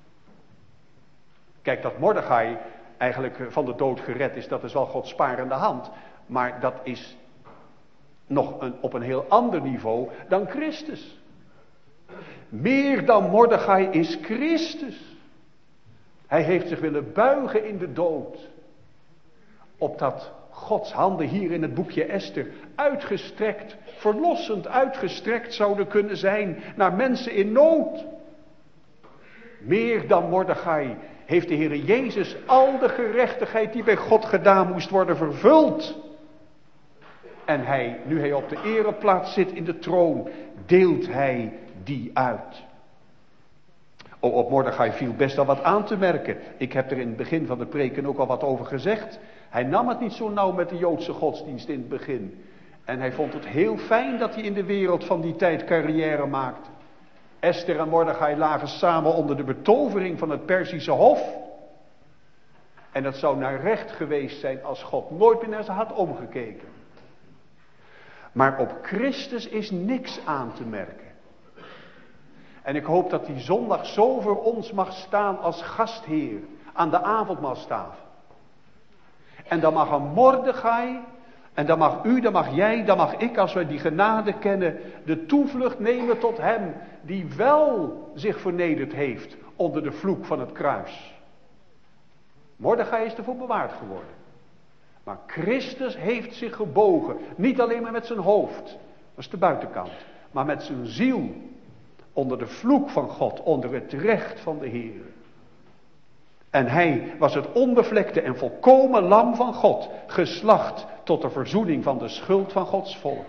Kijk, dat Mordechai eigenlijk van de dood gered is, dat is wel Gods sparende hand. Maar dat is nog op een heel ander niveau dan Christus. Meer dan Mordechai is Christus. Hij heeft zich willen buigen in de dood. Opdat Gods handen hier in het boekje Esther uitgestrekt, verlossend uitgestrekt zouden kunnen zijn naar mensen in nood. Meer dan Mordechai heeft de Heere Jezus al de gerechtigheid die bij God gedaan moest worden vervuld. En nu hij op de ereplaats zit in de troon, deelt hij die uit. Op Mordechai viel best wel wat aan te merken. Ik heb er in het begin van de preken ook al wat over gezegd. Hij nam het niet zo nauw met de Joodse godsdienst in het begin. En hij vond het heel fijn dat hij in de wereld van die tijd carrière maakte. Esther en Mordechai lagen samen onder de betovering van het Perzische hof. En dat zou naar recht geweest zijn als God nooit meer naar ze had omgekeken. Maar op Christus is niks aan te merken. En ik hoop dat die zondag zo voor ons mag staan als gastheer aan de avondmaalstafel. En dan mag een Mordechai, en dan mag u, dan mag jij, dan mag ik, als wij die genade kennen, de toevlucht nemen tot hem die wel zich vernederd heeft onder de vloek van het kruis. Mordechai is ervoor bewaard geworden. Maar Christus heeft zich gebogen, niet alleen maar met zijn hoofd, dat is de buitenkant, maar met zijn ziel, onder de vloek van God, onder het recht van de Heer. En hij was het onbevlekte en volkomen lam van God, geslacht tot de verzoening van de schuld van Gods volk.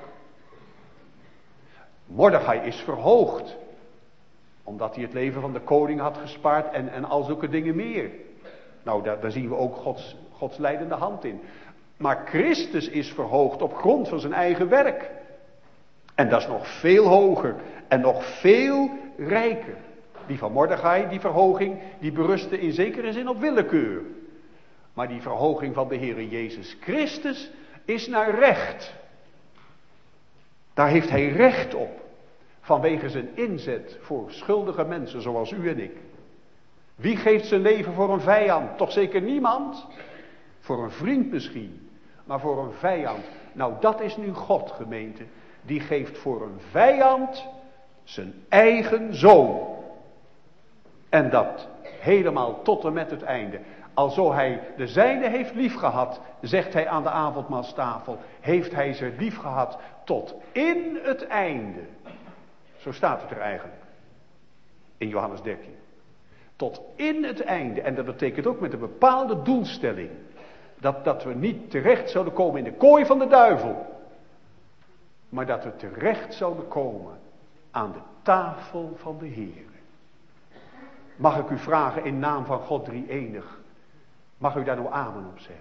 Mordechai is verhoogd, omdat hij het leven van de koning had gespaard en al zulke dingen meer. Nou, daar zien we ook Gods leidende hand in. Maar Christus is verhoogd op grond van zijn eigen werk. En dat is nog veel hoger en nog veel rijker. Die van Mordechai, die verhoging, die berustte in zekere zin op willekeur. Maar die verhoging van de Heere Jezus Christus is naar recht. Daar heeft hij recht op. Vanwege zijn inzet voor schuldige mensen zoals u en ik. Wie geeft zijn leven voor een vijand? Toch zeker niemand? Voor een vriend misschien, maar voor een vijand. Nou, dat is nu God, gemeente. Die geeft voor een vijand zijn eigen zoon. En dat helemaal tot en met het einde. Alzo hij de zijne heeft liefgehad, zegt hij aan de avondmaalstafel, heeft hij ze liefgehad tot in het einde. Zo staat het er eigenlijk. In Johannes 13. Tot in het einde. En dat betekent ook met een bepaalde doelstelling. Dat we niet terecht zouden komen in de kooi van de duivel. Maar dat we terecht zouden komen aan de tafel van de Heer. Mag ik u vragen in naam van God drie-enig. Mag u daar nou amen op zeggen?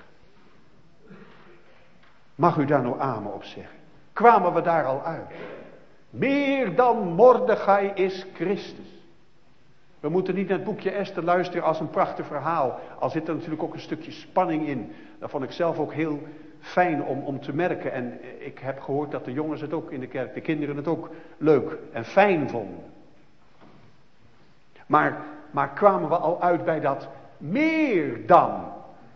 Mag u daar nou amen op zeggen? Kwamen we daar al uit? Meer dan Mordechai is Christus. We moeten niet naar het boekje Esther luisteren als een prachtig verhaal. Al zit er natuurlijk ook een stukje spanning in. Dat vond ik zelf ook heel fijn om te merken. En ik heb gehoord dat de jongens het ook in de kerk, de kinderen het ook leuk en fijn vonden. Maar kwamen we al uit bij dat meer dan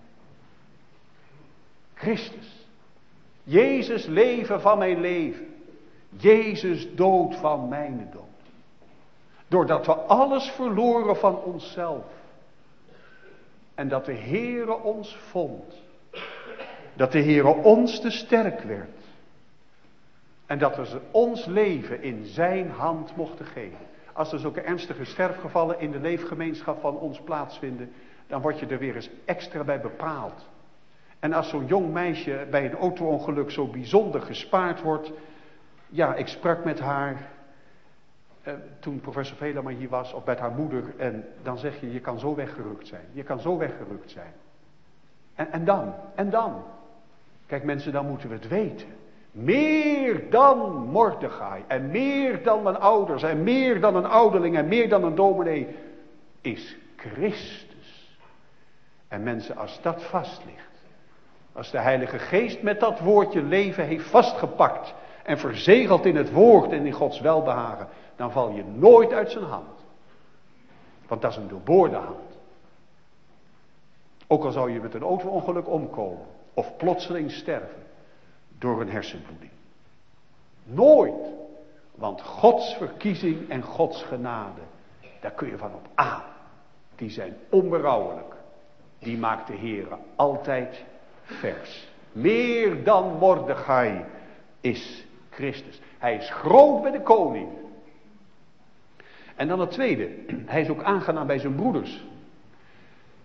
Christus. Jezus leven van mijn leven. Jezus dood van mijn dood. Doordat we alles verloren van onszelf. En dat de Heere ons vond. Dat de Heere ons te sterk werd. En dat we ons leven in zijn hand mochten geven. Als er zulke ernstige sterfgevallen in de leefgemeenschap van ons plaatsvinden, dan word je er weer eens extra bij bepaald. En als zo'n jong meisje bij een auto-ongeluk zo bijzonder gespaard wordt. Ja, ik sprak met haar toen professor Velema hier was, of met haar moeder. En dan zeg je kan zo weggerukt zijn. Je kan zo weggerukt zijn. En dan. Kijk mensen, dan moeten we het weten. Meer dan Mordechai. En meer dan een ouders. En meer dan een ouderling. En meer dan een dominee. Is Christus. En mensen, als dat vast ligt. Als de Heilige Geest met dat woordje leven heeft vastgepakt. En verzegeld in het woord en in Gods welbehagen. Dan val je nooit uit zijn hand. Want dat is een doorboorde hand. Ook al zou je met een auto-ongeluk omkomen. Of plotseling sterven. Door een hersenbloeding. Nooit. Want Gods verkiezing en Gods genade. Daar kun je van op aan. Die zijn onberouwelijk. Die maakt de Heere altijd vers. Meer dan Mordechai is Christus. Hij is groot bij de koning. En dan het tweede. Hij is ook aangenaam bij zijn broeders.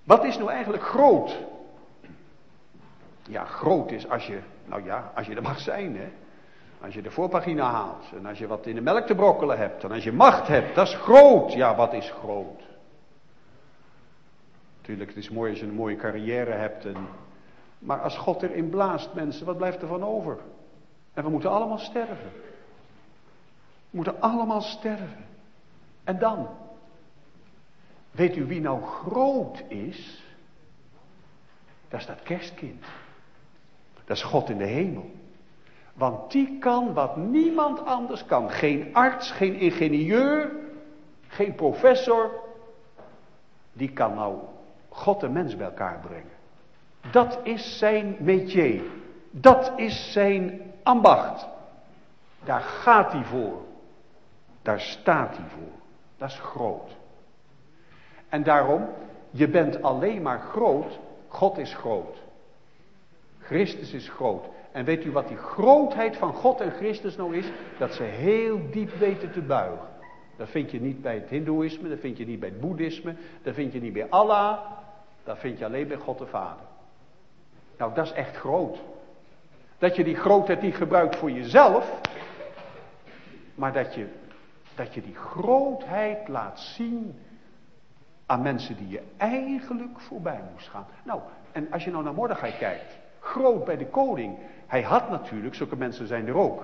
Wat is nou eigenlijk groot? Ja, groot is als je er mag zijn, hè. Als je de voorpagina haalt en als je wat in de melk te brokkelen hebt en als je macht hebt, dat is groot. Ja, wat is groot? Natuurlijk, het is mooi als je een mooie carrière hebt. Maar als God erin blaast, mensen, wat blijft er van over? En we moeten allemaal sterven. We moeten allemaal sterven. En dan? Weet u wie nou groot is? Dat is dat kerstkind. Dat is God in de hemel. Want die kan wat niemand anders kan. Geen arts, geen ingenieur, geen professor. Die kan nou God en mens bij elkaar brengen. Dat is zijn métier. Dat is zijn ambacht. Daar gaat hij voor. Daar staat hij voor. Dat is groot. En daarom, je bent alleen maar groot. God is groot. Christus is groot. En weet u wat die grootheid van God en Christus nou is? Dat ze heel diep weten te buigen. Dat vind je niet bij het hindoeïsme, dat vind je niet bij het boeddhisme, dat vind je niet bij Allah. Dat vind je alleen bij God de Vader. Nou, dat is echt groot. Dat je die grootheid niet gebruikt voor jezelf, maar dat je die grootheid laat zien aan mensen die je eigenlijk voorbij moest gaan. Nou, en als je nou naar Mordechai kijkt, groot bij de koning. Hij had natuurlijk, zulke mensen zijn er ook.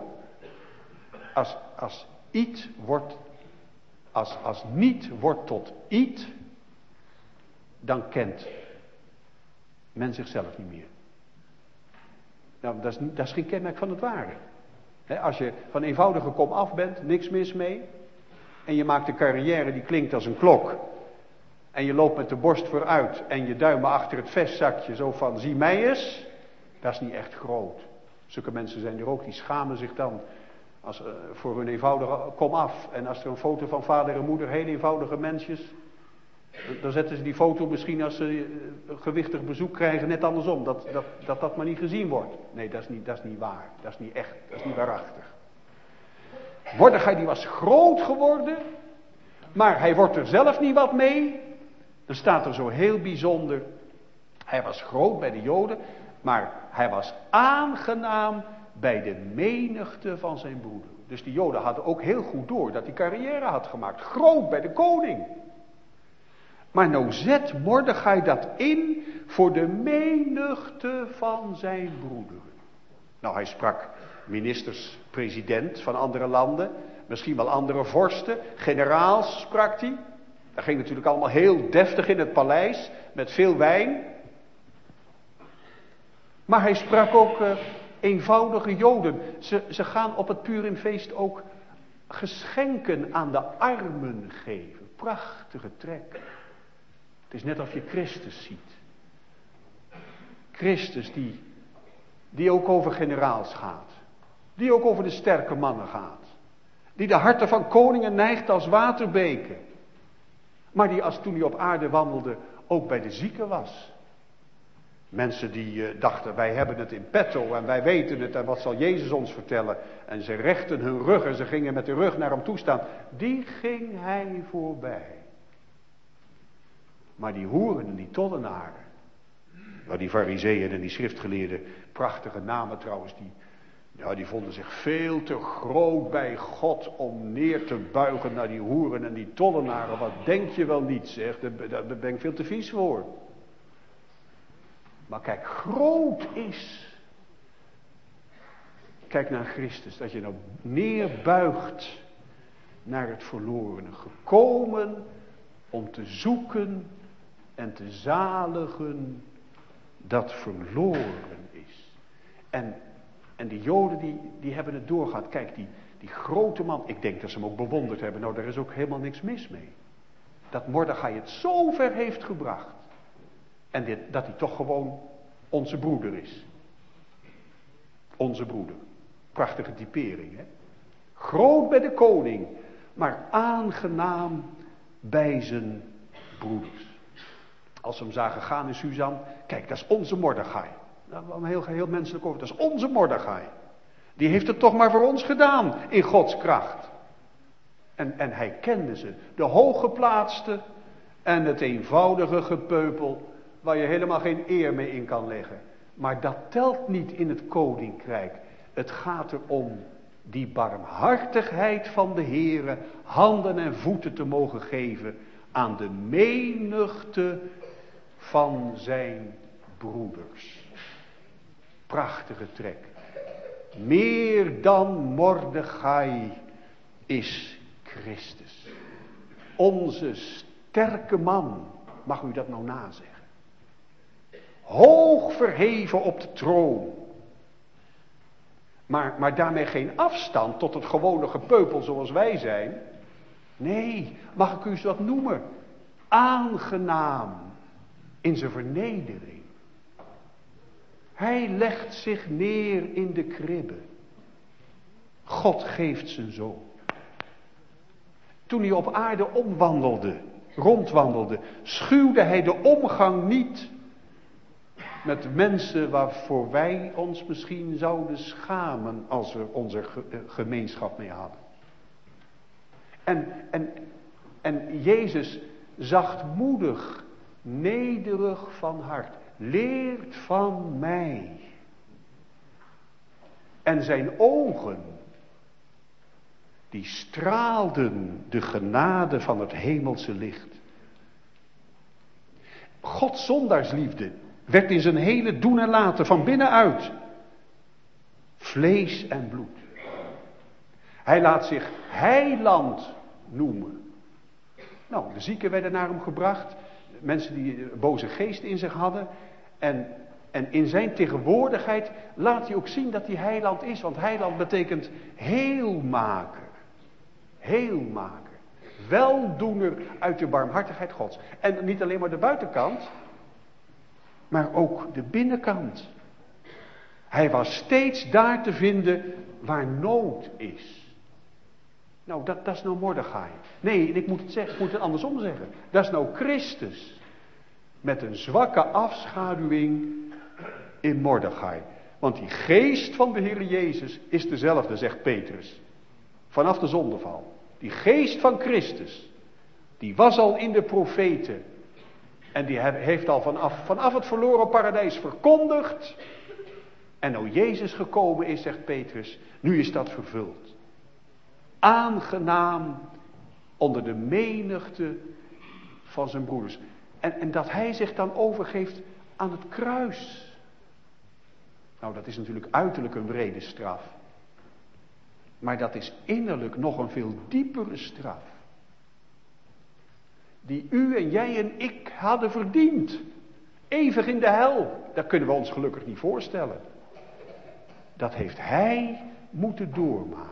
Als niet wordt tot iets, dan kent men zichzelf niet meer. Nou, dat is geen kenmerk van het ware. Als je van eenvoudige kom af bent, niks mis mee. En je maakt een carrière die klinkt als een klok. En je loopt met de borst vooruit en je duimen achter het vestzakje zo van zie mij eens. Dat is niet echt groot. Zulke mensen zijn er ook, die schamen zich dan voor hun eenvoudige kom af. En als er een foto van vader en moeder, heel eenvoudige mensjes. Dan zetten ze die foto misschien als ze gewichtig bezoek krijgen net andersom. Dat maar niet gezien wordt. Nee, dat is niet waar. Dat is niet echt. Dat is niet waarachtig. Mordechai die was groot geworden. Maar hij wordt er zelf niet wat mee. Dan staat er zo heel bijzonder. Hij was groot bij de Joden. Maar hij was aangenaam bij de menigte van zijn broeder. Dus die Joden hadden ook heel goed door dat hij carrière had gemaakt. Groot bij de koning. Maar nou zet Mordechai dat in voor de menigte van zijn broeder. Nou, hij sprak ministers, president van andere landen. Misschien wel andere vorsten. Generaals sprak hij. Dat ging natuurlijk allemaal heel deftig in het paleis. Met veel wijn. Maar hij sprak ook eenvoudige Joden. Ze gaan op het Purimfeest ook geschenken aan de armen geven. Prachtige trek. Het is net of je Christus ziet. Christus die ook over generaals gaat. Die ook over de sterke mannen gaat. Die de harten van koningen neigt als waterbeken. Maar die toen hij op aarde wandelde ook bij de zieken was. Mensen die dachten wij hebben het in petto en wij weten het en wat zal Jezus ons vertellen. En ze rechten hun rug en ze gingen met de rug naar hem toe staan. Die ging hij voorbij. Maar die hoeren en die tollenaren. Nou, die farizeeën en die schriftgeleerden, prachtige namen trouwens, die vonden zich veel te groot bij God om neer te buigen naar die hoeren en die tollenaren. Wat denk je wel niet, zeg, daar ben ik veel te vies voor. Maar kijk, groot is. Kijk naar Christus, dat je nou neerbuigt naar het verlorene. Gekomen om te zoeken en te zaligen dat verloren is. En die Joden die hebben het doorgehad. Kijk, die grote man, ik denk dat ze hem ook bewonderd hebben. Nou, daar is ook helemaal niks mis mee. Dat Mordechai het zo ver heeft gebracht. En dat hij toch gewoon onze broeder is. Onze broeder. Prachtige typering, hè. Groot bij de koning, maar aangenaam bij zijn broeders. Als ze hem zagen gaan in Suzan, kijk, dat is onze Mordechai. Dat was heel menselijk over, dat is onze Mordechai. Die heeft het toch maar voor ons gedaan in Gods kracht. En hij kende ze, de hooggeplaatste en het eenvoudige gepeupel. waar je helemaal geen eer mee in kan leggen. Maar dat telt niet in het koninkrijk. Het gaat erom die barmhartigheid van de Heere handen en voeten te mogen geven aan de menigte van zijn broeders. Prachtige trek. Meer dan Mordechai is Christus. Onze sterke man, mag u dat nou nazeggen. Hoog verheven op de troon. Maar daarmee geen afstand tot het gewone gepeupel zoals wij zijn. Nee, mag ik u eens wat noemen? Aangenaam in zijn vernedering. Hij legt zich neer in de kribbe. God geeft zijn zoon. Toen hij op aarde rondwandelde, schuwde hij de omgang niet met mensen waarvoor wij ons misschien zouden schamen als we onze gemeenschap mee hadden. En Jezus zachtmoedig, nederig van hart, leert van mij. En zijn ogen, die straalden de genade van het hemelse licht. Gods zondaarsliefde werd in zijn hele doen en laten van binnenuit vlees en bloed. Hij laat zich heiland noemen. Nou, de zieken werden naar hem gebracht. Mensen die een boze geest in zich hadden. En in zijn tegenwoordigheid laat hij ook zien dat hij heiland is. Want heiland betekent heelmaker. Heelmaker. Weldoener uit de barmhartigheid Gods. En niet alleen maar de buitenkant, maar ook de binnenkant. Hij was steeds daar te vinden waar nood is. Nou, dat is nou Mordechai. Nee, ik moet het andersom zeggen. Dat is nou Christus. Met een zwakke afschaduwing in Mordechai. Want die geest van de Heer Jezus is dezelfde, zegt Petrus. Vanaf de zondeval. Die geest van Christus, die was al in de profeten. En die heeft al vanaf het verloren paradijs verkondigd. En nou Jezus gekomen is, zegt Petrus, nu is dat vervuld. Aangenaam onder de menigte van zijn broeders. En dat hij zich dan overgeeft aan het kruis. Nou, dat is natuurlijk uiterlijk een wrede straf. Maar dat is innerlijk nog een veel diepere straf. Die u en jij en ik hadden verdiend. Eeuwig in de hel. Dat kunnen we ons gelukkig niet voorstellen. Dat heeft hij moeten doormaken.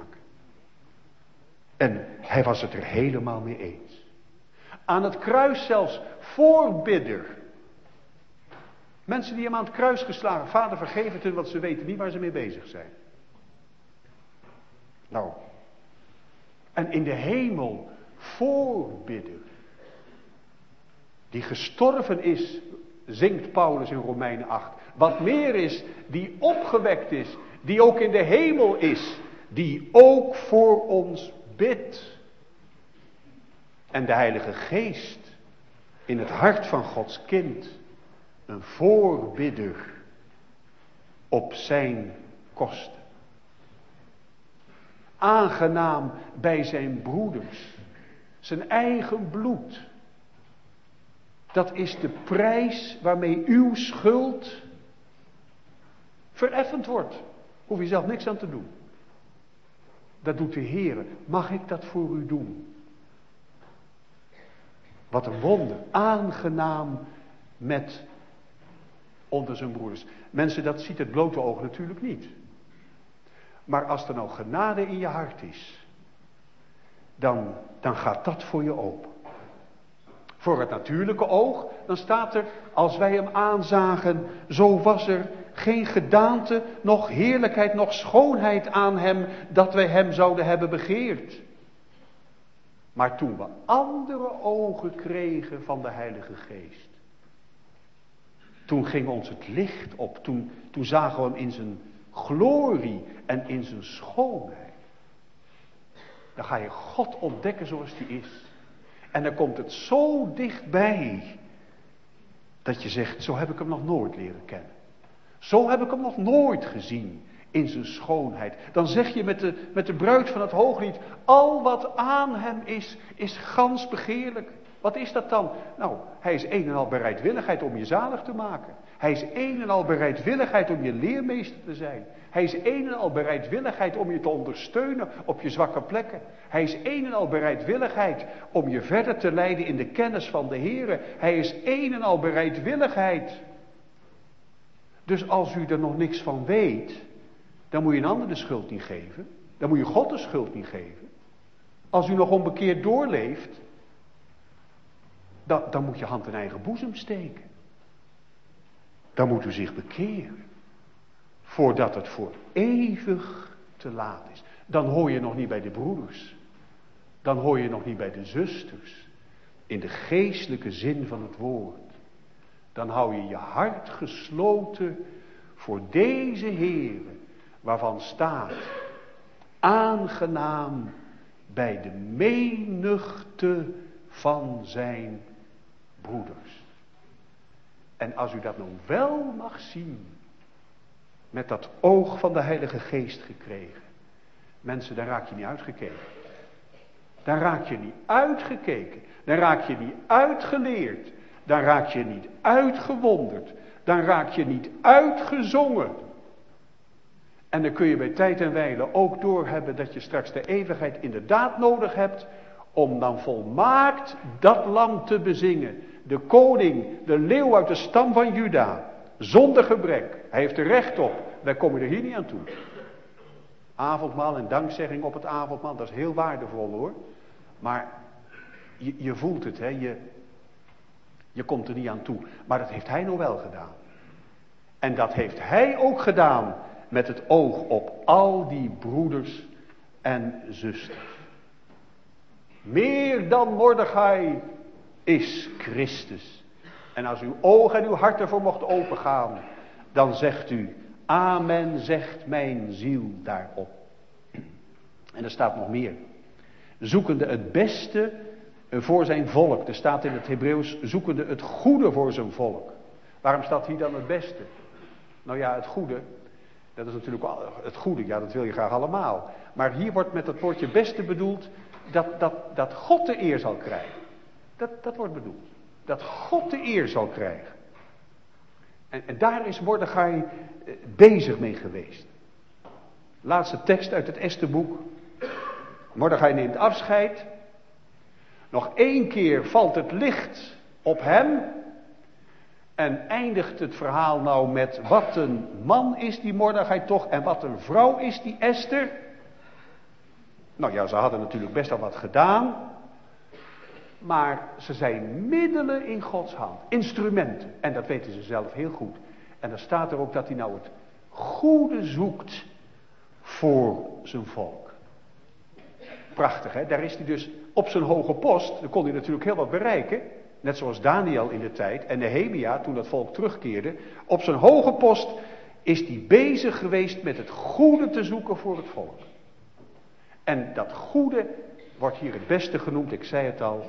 En hij was het er helemaal mee eens. Aan het kruis zelfs voorbidder. Mensen die hem aan het kruis geslagen. Vader, vergeef het hun, want ze weten niet waar ze mee bezig zijn. Nou. En in de hemel voorbidder. Die gestorven is, zingt Paulus in Romeinen 8. Wat meer is, die opgewekt is. Die ook in de hemel is. Die ook voor ons bidt. En de Heilige Geest in het hart van Gods kind. Een voorbidder op zijn kosten. Aangenaam bij zijn broeders. Zijn eigen bloed. Dat is de prijs waarmee uw schuld vereffend wordt. Hoef je zelf niks aan te doen. Dat doet de Heer. Mag ik dat voor u doen? Wat een wonder. Aangenaam met onder zijn broeders. Mensen, dat ziet het blote oog natuurlijk niet. Maar als er nou genade in je hart is, dan gaat dat voor je open. Voor het natuurlijke oog, dan staat er, als wij hem aanzagen, zo was er geen gedaante, nog heerlijkheid, nog schoonheid aan hem, dat wij hem zouden hebben begeerd. Maar toen we andere ogen kregen van de Heilige Geest, toen ging ons het licht op, toen zagen we hem in zijn glorie en in zijn schoonheid. Dan ga je God ontdekken zoals hij is. En dan komt het zo dichtbij Dat je zegt, zo heb ik hem nog nooit leren kennen. Zo heb ik hem nog nooit gezien in zijn schoonheid. Dan zeg je met de bruid van het Hooglied, al wat aan hem is gans begeerlijk. Wat is dat dan? Nou, hij is een en al bereidwilligheid om je zalig te maken. Hij is een en al bereidwilligheid om je leermeester te zijn. Hij is een en al bereidwilligheid om je te ondersteunen op je zwakke plekken. Hij is een en al bereidwilligheid om je verder te leiden in de kennis van de Heere. Hij is een en al bereidwilligheid. Dus als u er nog niks van weet, dan moet je een ander de schuld niet geven. Dan moet je God de schuld niet geven. Als u nog onbekeerd doorleeft, dan moet je hand in eigen boezem steken. Dan moet u zich bekeren. Voordat het voor eeuwig te laat is. Dan hoor je nog niet bij de broeders. Dan hoor je nog niet bij de zusters. In de geestelijke zin van het woord. Dan hou je je hart gesloten voor deze Heere. Waarvan staat, aangenaam bij de menigte van zijn broeders. En als u dat nou wel mag zien, met dat oog van de Heilige Geest gekregen. Mensen, dan raak je niet uitgekeken. Dan raak je niet uitgekeken. Dan raak je niet uitgeleerd. Dan raak je niet uitgewonderd. Dan raak je niet uitgezongen. En dan kun je bij tijd en wijle ook doorhebben dat je straks de eeuwigheid inderdaad nodig hebt om dan volmaakt dat lam te bezingen. De koning, de leeuw uit de stam van Juda. Zonder gebrek. Hij heeft er recht op. Wij komen er hier niet aan toe. Avondmaal en dankzegging op het avondmaal, dat is heel waardevol hoor. Maar je voelt het, hè. Je komt er niet aan toe. Maar dat heeft hij nou wel gedaan. En dat heeft hij ook gedaan met het oog op al die broeders en zusters. Meer dan Mordechai is Christus. En als uw ogen en uw hart ervoor mocht opengaan, dan zegt u, amen, zegt mijn ziel daarop. En er staat nog meer. Zoekende het beste voor zijn volk. Er staat in het Hebreeuws, zoekende het goede voor zijn volk. Waarom staat hier dan het beste? Nou ja, het goede, dat is natuurlijk het goede, ja, dat wil je graag allemaal. Maar hier wordt met het woordje beste bedoeld dat God de eer zal krijgen. Dat wordt bedoeld. Dat God de eer zal krijgen. En daar is Mordechai bezig mee geweest. Laatste tekst uit het Esterboek. Mordechai neemt afscheid. Nog 1 keer valt het licht op hem. En eindigt het verhaal nou met wat een man is die Mordechai toch en wat een vrouw is die Esther. Nou ja, ze hadden natuurlijk best al wat gedaan. Maar ze zijn middelen in Gods hand. Instrumenten. En dat weten ze zelf heel goed. En dan staat er ook dat hij nou het goede zoekt voor zijn volk. Prachtig, hè? Daar is hij dus op zijn hoge post. Dan kon hij natuurlijk heel wat bereiken. Net zoals Daniel in de tijd. En Nehemia, toen dat volk terugkeerde. Op zijn hoge post is hij bezig geweest met het goede te zoeken voor het volk. En dat goede wordt hier het beste genoemd. Ik zei het al.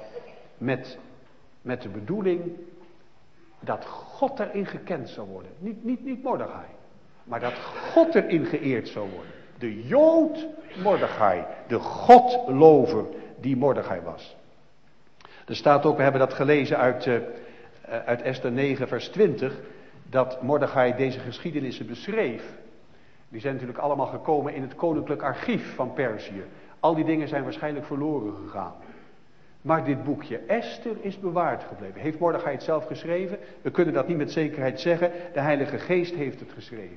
Met de bedoeling dat God erin gekend zou worden. Niet Mordechai. Maar dat God erin geëerd zou worden. De Jood Mordechai. De Godlover die Mordechai was. Er staat ook, we hebben dat gelezen uit Esther 9 vers 20. Dat Mordechai deze geschiedenissen beschreef. Die zijn natuurlijk allemaal gekomen in het koninklijk archief van Perzië. Al die dingen zijn waarschijnlijk verloren gegaan. Maar dit boekje Esther is bewaard gebleven. Heeft Mordechai het zelf geschreven? We kunnen dat niet met zekerheid zeggen. De Heilige Geest heeft het geschreven.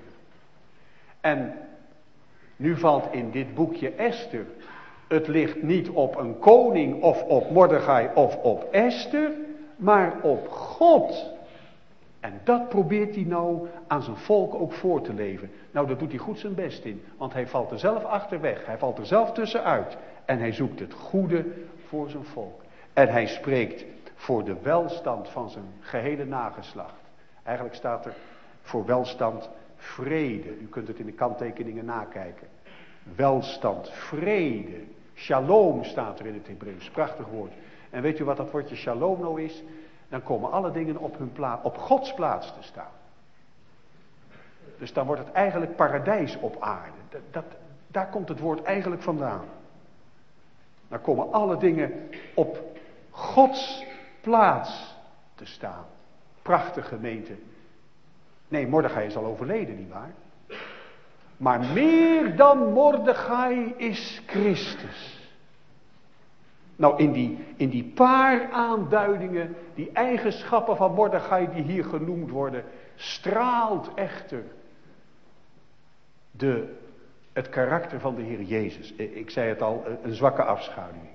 En nu valt in dit boekje Esther het licht niet op een koning of op Mordechai of op Esther, maar op God. En dat probeert hij nou aan zijn volk ook voor te leven. Nou, daar doet hij goed zijn best in. Want hij valt er zelf achterweg. Hij valt er zelf tussenuit. En hij zoekt het goede voor zijn volk. En hij spreekt voor de welstand van zijn gehele nageslacht. Eigenlijk staat er voor welstand vrede. U kunt het in de kanttekeningen nakijken. Welstand, vrede. Shalom staat er in het Hebreeuws. Prachtig woord. En weet u wat dat woordje shalom nou is? dan komen alle dingen op hun plaats, op Gods plaats te staan. Dus dan wordt het eigenlijk paradijs op aarde. Daar komt het woord eigenlijk vandaan. Dan komen alle dingen op Gods plaats te staan. Prachtige gemeente. Nee, Mordechai is al overleden, nietwaar? Maar meer dan Mordechai is Christus. Nou, in die paar aanduidingen, die eigenschappen van Mordechai die hier genoemd worden, straalt echter het karakter van de Heer Jezus. Ik zei het al, een zwakke afschaduwing.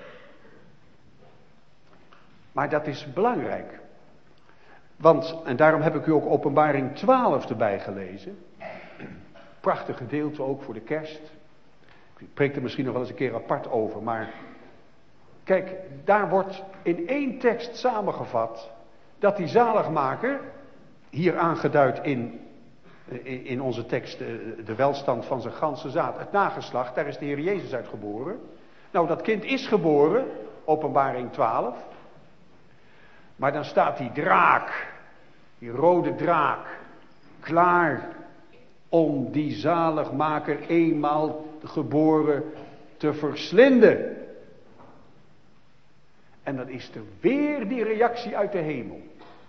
Maar dat is belangrijk. Want, en daarom heb ik u ook Openbaring 12 erbij gelezen. Prachtig gedeelte ook voor de kerst. Ik preek er misschien nog wel eens een keer apart over, maar kijk, daar wordt in één tekst samengevat dat die zaligmaker, hier aangeduid in onze tekst, de welstand van zijn ganse zaad, het nageslacht, daar is de Heer Jezus uit geboren. Nou, dat kind is geboren, Openbaring 12. Maar dan staat die draak, die rode draak, klaar om die zaligmaker eenmaal geboren te verslinden. En dan is er weer die reactie uit de hemel.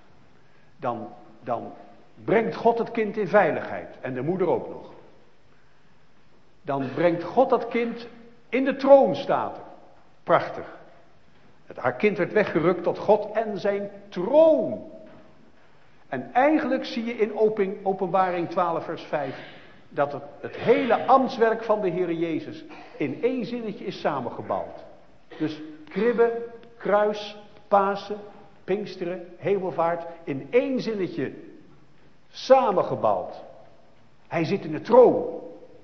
Dan brengt God het kind in veiligheid. En de moeder ook nog. Dan brengt God dat kind in de troon, staat er. Prachtig. Haar kind werd weggerukt tot God en zijn troon. En eigenlijk zie je in Openbaring 12 vers 5... dat het hele ambtswerk van de Heer Jezus in één zinnetje is samengebouwd. Dus kribbe, kruis, Pasen, Pinksteren, Hemelvaart, in één zinnetje samengebouwd. Hij zit in de troon.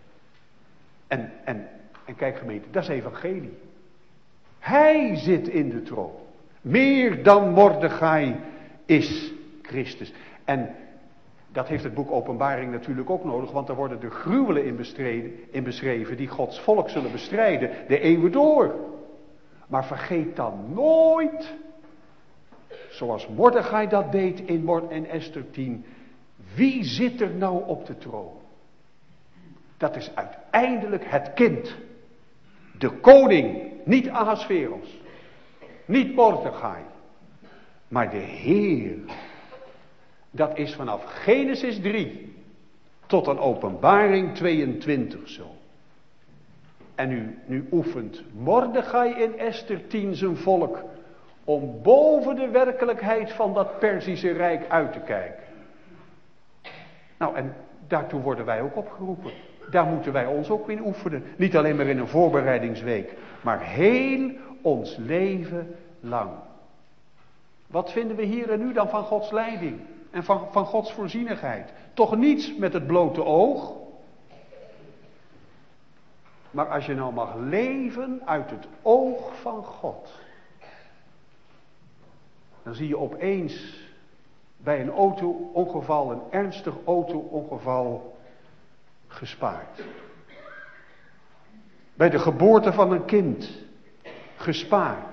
En kijk gemeente, dat is evangelie. Hij zit in de troon. Meer dan Mordechai is Christus. En dat heeft het boek Openbaring natuurlijk ook nodig, want er worden de gruwelen in beschreven die Gods volk zullen bestrijden, de eeuwen door. Maar vergeet dan nooit, zoals Mordechai dat deed in Esther 10, wie zit er nou op de troon? Dat is uiteindelijk het kind, de koning, niet Ahasveros, niet Mordechai, maar de Heer. Dat is vanaf Genesis 3 tot aan Openbaring 22 zo. En nu oefent Mordechai in Esther 10 zijn volk om boven de werkelijkheid van dat Perzische Rijk uit te kijken. Nou, en daartoe worden wij ook opgeroepen. Daar moeten wij ons ook in oefenen. Niet alleen maar in een voorbereidingsweek, maar heel ons leven lang. Wat vinden we hier en nu dan van Gods leiding en van Gods voorzienigheid? Toch niets met het blote oog. Maar als je nou mag leven uit het oog van God, dan zie je opeens bij een auto-ongeval, een ernstig auto-ongeval, gespaard. Bij de geboorte van een kind, gespaard.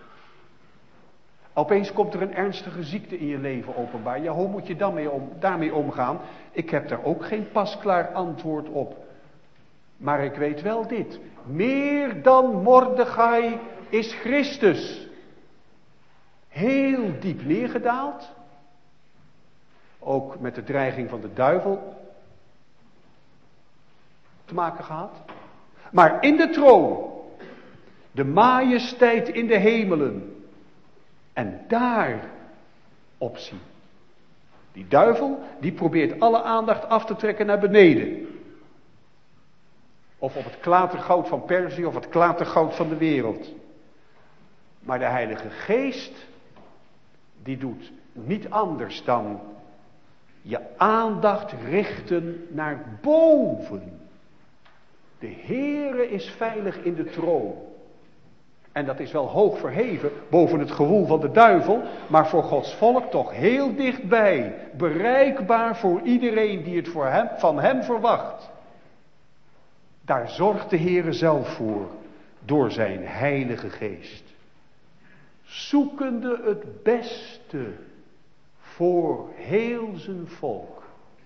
Opeens komt er een ernstige ziekte in je leven openbaar. Ja, hoe moet je daarmee omgaan? Ik heb daar ook geen pasklaar antwoord op. Maar ik weet wel dit. Meer dan Mordechai is Christus. Heel diep neergedaald. Ook met de dreiging van de duivel te maken gehad. Maar in de troon. De majesteit in de hemelen. En daar opzien. Die duivel, die probeert alle aandacht af te trekken naar beneden. Of op het klatergoud van Perzië of het klatergoud van de wereld. Maar de Heilige Geest, die doet niet anders dan je aandacht richten naar boven. De Heere is veilig in de troon. En dat is wel hoog verheven boven het gewoel van de duivel, maar voor Gods volk toch heel dichtbij. Bereikbaar voor iedereen die het van hem verwacht. Daar zorgt de Heere zelf voor, door zijn Heilige Geest. zoekende het beste voor heel zijn volk.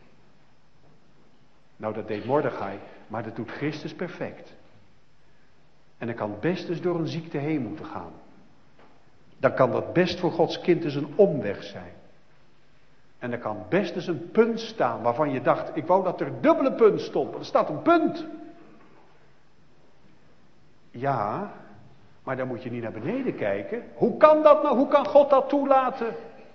Nou, dat deed Mordechai, maar dat doet Christus perfect. En dan kan best eens door een ziekte heen moeten gaan. Dan kan dat best voor Gods kind eens een omweg zijn. En er kan best eens een punt staan waarvan je dacht, ik wou dat er dubbele punt stond, maar er staat een punt. Ja, maar dan moet je niet naar beneden kijken. Hoe kan dat nou? Hoe kan God dat toelaten?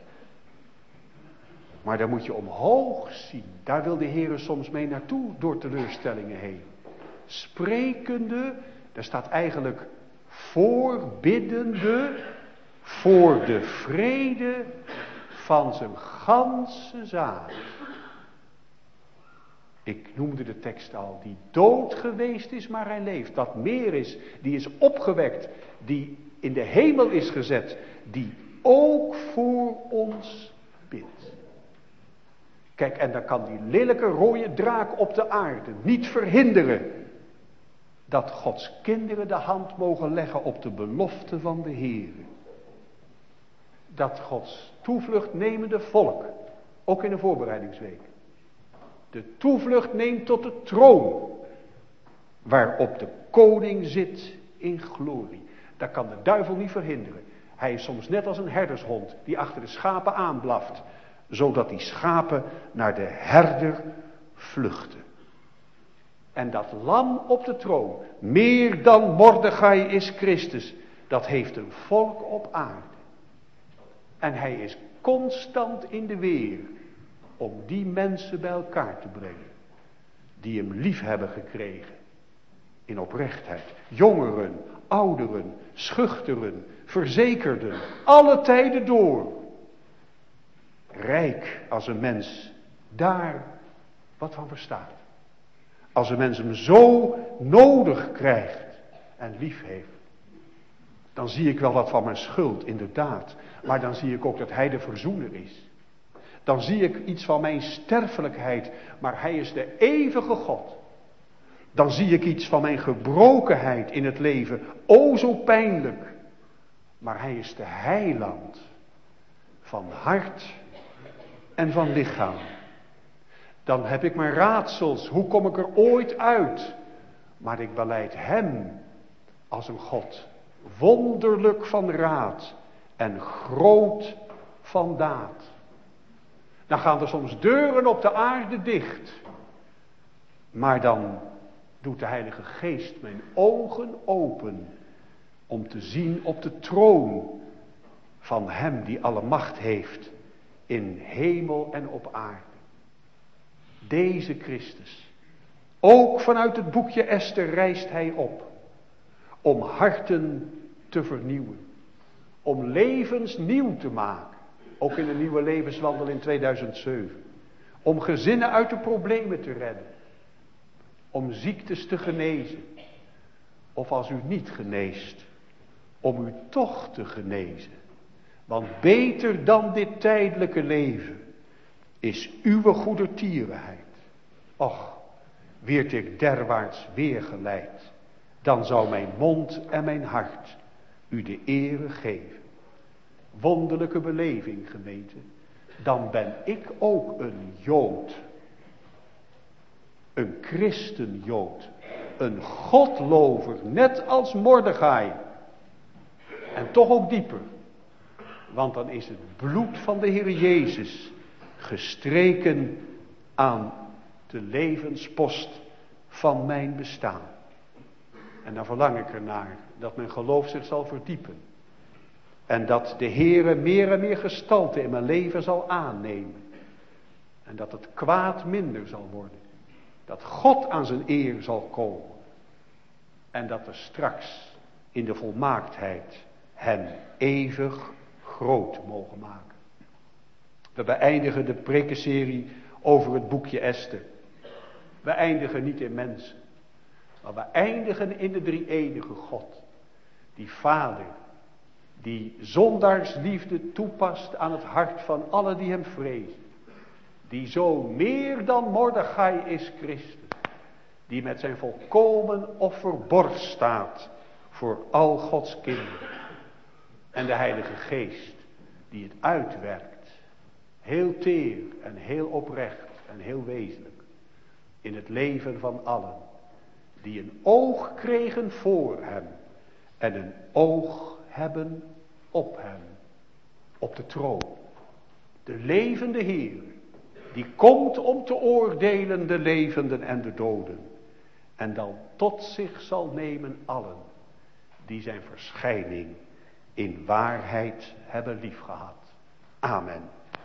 Maar dan moet je omhoog zien. Daar wil de Heer soms mee naartoe door teleurstellingen heen. Sprekende, daar staat eigenlijk voorbiddende voor de vrede van zijn ganse zaak. Ik noemde de tekst al, die dood geweest is, maar hij leeft. Dat meer is, die is opgewekt, die in de hemel is gezet, die ook voor ons bidt. Kijk, en dan kan die lelijke rode draak op de aarde niet verhinderen dat Gods kinderen de hand mogen leggen op de belofte van de Heer. Dat Gods toevlucht nemende volk, ook in de voorbereidingsweek, de toevlucht neemt tot de troon, waarop de koning zit in glorie. Dat kan de duivel niet verhinderen. Hij is soms net als een herdershond die achter de schapen aanblaft, zodat die schapen naar de herder vluchten. En dat lam op de troon, meer dan Mordechai is Christus, dat heeft een volk op aarde. En hij is constant in de weer om die mensen bij elkaar te brengen, die hem lief hebben gekregen, in oprechtheid. Jongeren, ouderen, schuchteren, verzekerden, alle tijden door. Rijk als een mens daar wat van verstaat. Als een mens hem zo nodig krijgt en lief heeft. Dan zie ik wel wat van mijn schuld, inderdaad. Maar dan zie ik ook dat hij de verzoener is. Dan zie ik iets van mijn sterfelijkheid, maar hij is de eeuwige God. Dan zie ik iets van mijn gebrokenheid in het leven, o zo pijnlijk. Maar hij is de heiland van hart en van lichaam. Dan heb ik mijn raadsels, hoe kom ik er ooit uit? Maar ik belijd hem als een God, wonderlijk van raad en groot van daad. Dan gaan er soms deuren op de aarde dicht. Maar dan doet de Heilige Geest mijn ogen open om te zien op de troon van hem die alle macht heeft in hemel en op aarde. Deze Christus, ook vanuit het boekje Esther reist hij op om harten te vernieuwen, om levens nieuw te maken. Ook in een nieuwe levenswandel in 2007. Om gezinnen uit de problemen te redden. Om ziektes te genezen. Of als u niet geneest, om u toch te genezen. Want beter dan dit tijdelijke leven is uw goedertierenheid. Och, wierd ik derwaarts weergeleid, dan zou mijn mond en mijn hart u de ere geven. Wonderlijke beleving, gemeente. Dan ben ik ook een Jood. Een christenjood. Een godlover, net als Mordechai. En toch ook dieper. Want dan is het bloed van de Heer Jezus gestreken aan de levenspost van mijn bestaan. En dan verlang ik ernaar dat mijn geloof zich zal verdiepen. En dat de Heere meer en meer gestalte in mijn leven zal aannemen. En dat het kwaad minder zal worden. Dat God aan zijn eer zal komen. En dat er straks in de volmaaktheid hem eeuwig groot mogen maken. We beëindigen de prekenserie over het boekje Esther. We eindigen niet in mensen. Maar we eindigen in de drie-enige God. Die Vader. Die zondaarsliefde toepast aan het hart van allen die hem vrezen. Die zo meer dan Mordechai is Christus. Die met zijn volkomen offer borg staat voor al Gods kinderen. En de Heilige Geest die het uitwerkt. Heel teer en heel oprecht en heel wezenlijk. In het leven van allen. Die een oog kregen voor hem. En een oog hebben op hem. Op de troon. De levende Heer. Die komt om te oordelen de levenden en de doden. En dan tot zich zal nemen allen. Die zijn verschijning in waarheid hebben liefgehad. Amen.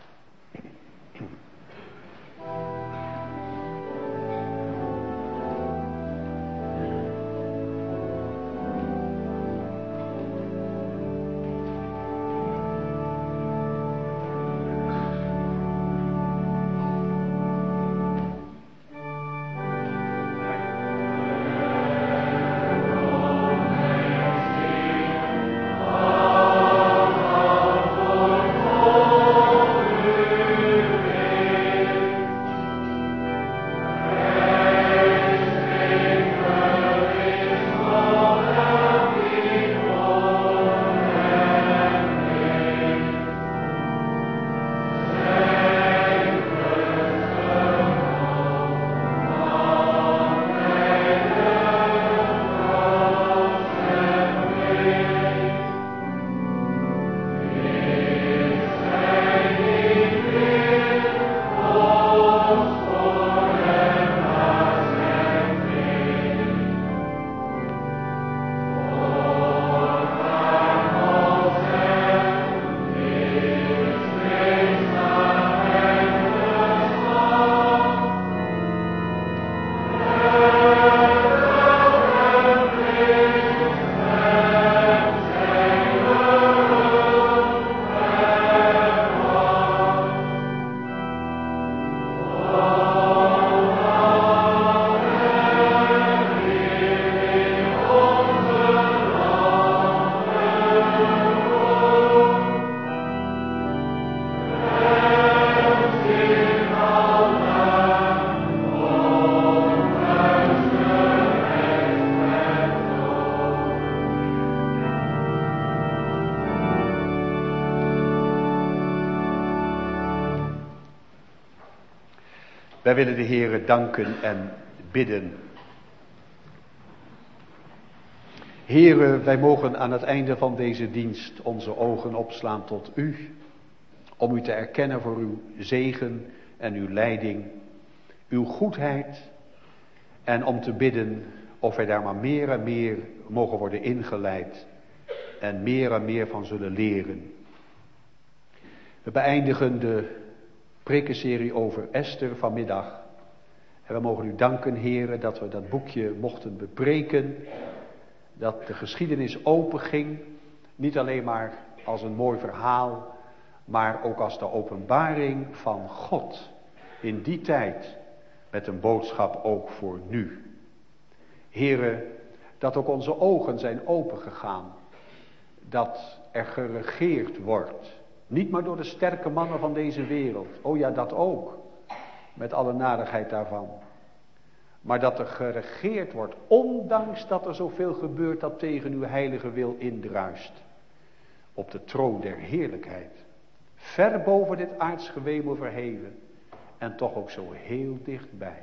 Wij willen de Heere danken en bidden. Heere, wij mogen aan het einde van deze dienst onze ogen opslaan tot u. Om u te erkennen voor uw zegen en uw leiding, uw goedheid. En om te bidden of wij daar maar meer en meer mogen worden ingeleid. En meer van zullen leren. We beëindigen de prekenserie over Esther vanmiddag. En we mogen u danken, Heere, dat we dat boekje mochten bepreken. Dat de geschiedenis openging. Niet alleen maar als een mooi verhaal, maar ook als de openbaring van God. In die tijd, met een boodschap ook voor nu. Heere, dat ook onze ogen zijn opengegaan. Dat er geregeerd wordt. Niet maar door de sterke mannen van deze wereld. Oh ja, dat ook. Met alle nadigheid daarvan. Maar dat er geregeerd wordt. Ondanks dat er zoveel gebeurt dat tegen uw heilige wil indruist. Op de troon der heerlijkheid. Ver boven dit aardsgewemel verheven. En toch ook zo heel dichtbij.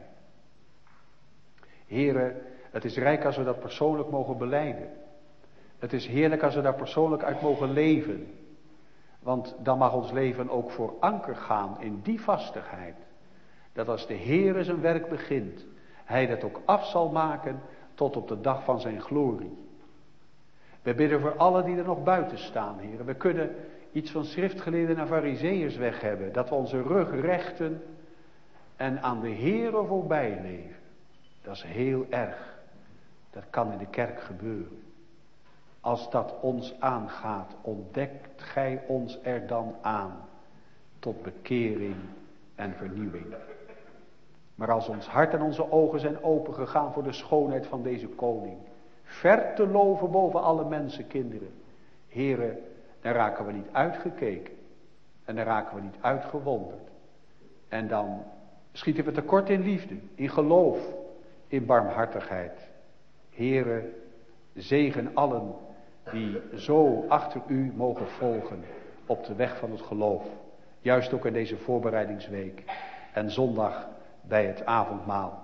Here, het is rijk als we dat persoonlijk mogen belijden. Het is heerlijk als we daar persoonlijk uit mogen leven. Want dan mag ons leven ook voor anker gaan in die vastigheid. Dat als de Heere zijn werk begint, hij dat ook af zal maken tot op de dag van zijn glorie. We bidden voor allen die er nog buiten staan, Heer. We kunnen iets van schriftgeleerden en farizeeërs weg hebben. Dat we onze rug rechten en aan de Heere voorbij leven. Dat is heel erg. Dat kan in de kerk gebeuren. Als dat ons aangaat, ontdekt gij ons er dan aan tot bekering en vernieuwing. Maar als ons hart en onze ogen zijn opengegaan voor de schoonheid van deze koning, ver te loven boven alle mensenkinderen, Heere, dan raken we niet uitgekeken en dan raken we niet uitgewonderd. En dan schieten we tekort in liefde, in geloof, in barmhartigheid. Heere, zegen allen die zo achter u mogen volgen op de weg van het geloof. Juist ook in deze voorbereidingsweek en zondag bij het avondmaal.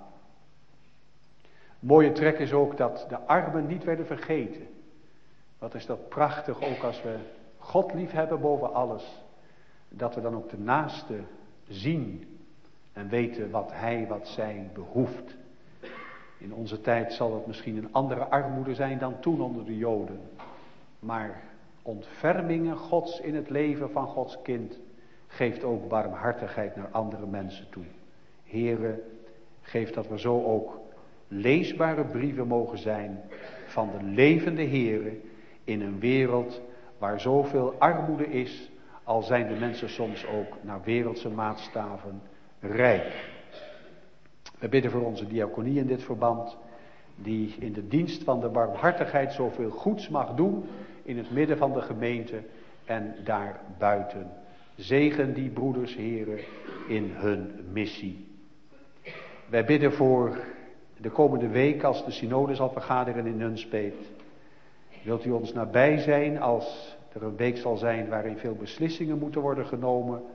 Mooie trek is ook dat de armen niet werden vergeten. Wat is dat prachtig, ook als we God lief hebben boven alles. Dat we dan ook de naaste zien en weten wat hij, wat zij behoeft. In onze tijd zal het misschien een andere armoede zijn dan toen onder de Joden. Maar ontfermingen Gods in het leven van Gods kind geeft ook barmhartigheid naar andere mensen toe. Heere, geef dat we zo ook leesbare brieven mogen zijn van de levende Heere in een wereld waar zoveel armoede is, al zijn de mensen soms ook naar wereldse maatstaven rijk. We bidden voor onze diaconie in dit verband, die in de dienst van de barmhartigheid zoveel goeds mag doen in het midden van de gemeente en daarbuiten. Zegen die broeders, heren, in hun missie. Wij bidden voor de komende week als de synode zal vergaderen in Nunspeet. Wilt u ons nabij zijn als er een week zal zijn waarin veel beslissingen moeten worden genomen.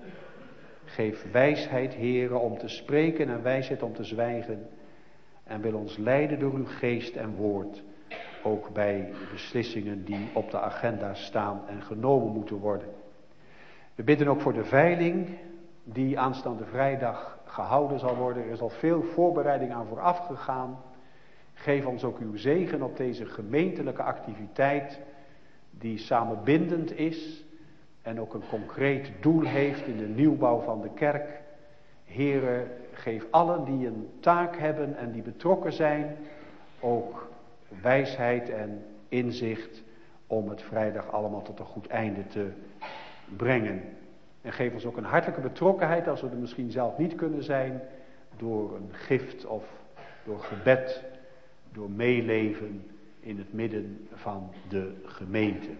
Geef wijsheid, heren, om te spreken en wijsheid om te zwijgen. En wil ons leiden door uw geest en woord. Ook bij beslissingen die op de agenda staan en genomen moeten worden. We bidden ook voor de veiling die aanstaande vrijdag gehouden zal worden. Er is al veel voorbereiding aan vooraf gegaan. Geef ons ook uw zegen op deze gemeentelijke activiteit die samenbindend is en ook een concreet doel heeft in de nieuwbouw van de kerk. Heere, geef allen die een taak hebben en die betrokken zijn ook wijsheid en inzicht om het vrijdag allemaal tot een goed einde te brengen. En geef ons ook een hartelijke betrokkenheid als we er misschien zelf niet kunnen zijn, door een gift of door gebed, door meeleven in het midden van de gemeente.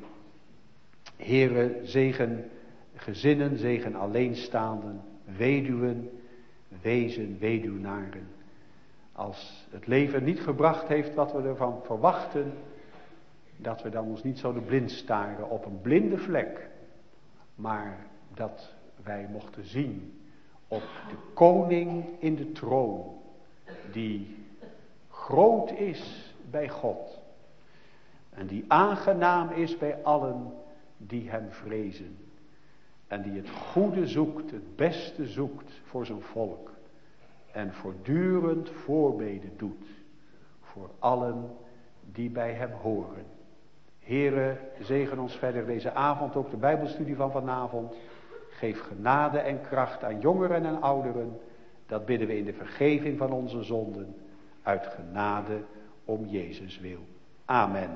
Heere, zegen gezinnen, zegen alleenstaanden, weduwen, wezen, weduwnaren. Als het leven niet gebracht heeft wat we ervan verwachten, dat we dan ons niet zouden blind staren op een blinde vlek, maar dat wij mochten zien op de koning in de troon, die groot is bij God en die aangenaam is bij allen die hem vrezen en die het goede zoekt, het beste zoekt voor zijn volk en voortdurend voorbeden doet voor allen die bij hem horen. Heere, zegen ons verder deze avond, ook de Bijbelstudie van vanavond. Geef genade en kracht aan jongeren en ouderen. Dat bidden we in de vergeving van onze zonden. Uit genade om Jezus wil. Amen.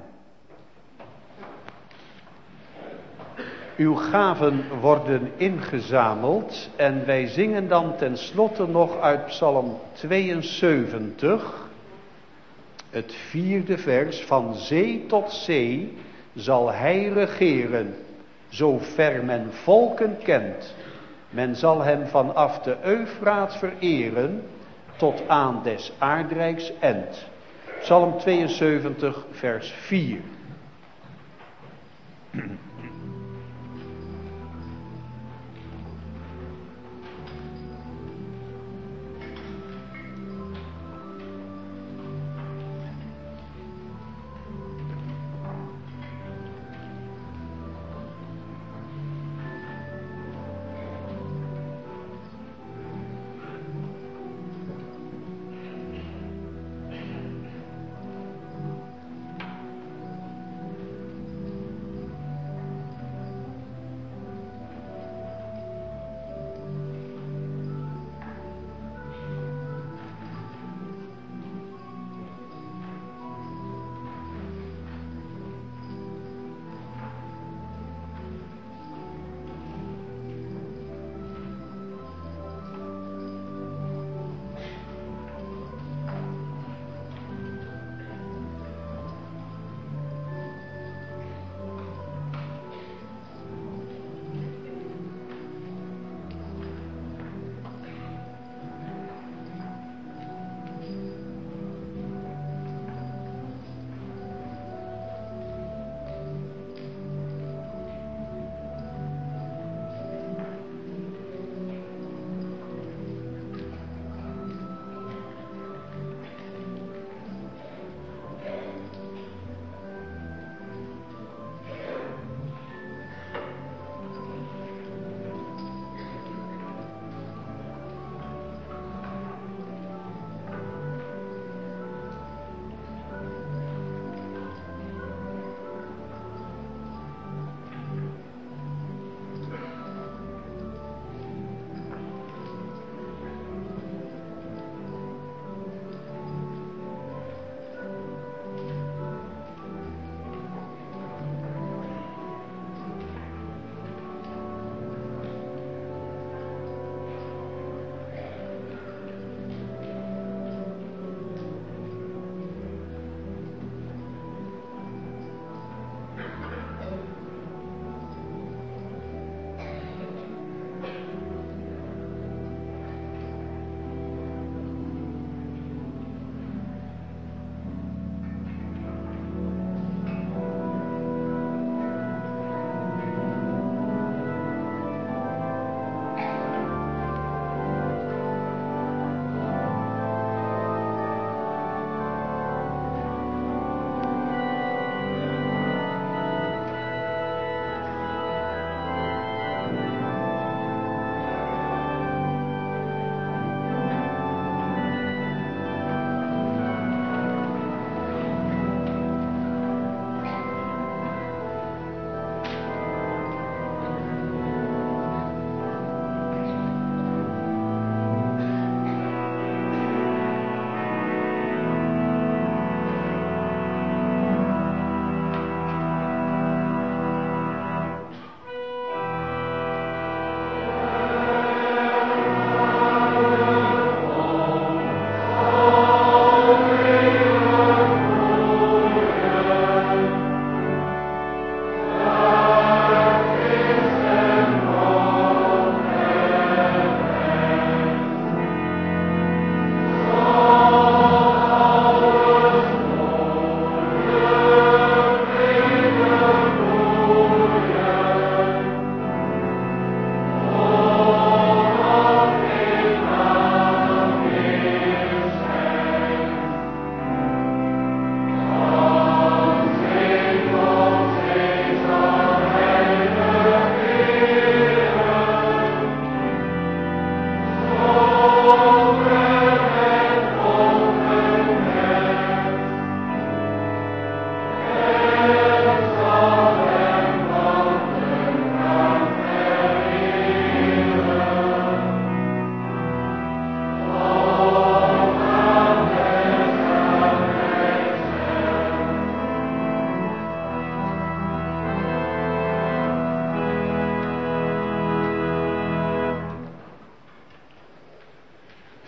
Uw gaven worden ingezameld en wij zingen dan tenslotte nog uit Psalm 72, het 4e vers. Van zee tot zee zal hij regeren, zover men volken kent. Men zal hem vanaf de Eufraat vereren, tot aan des aardrijks end. Psalm 72, vers 4.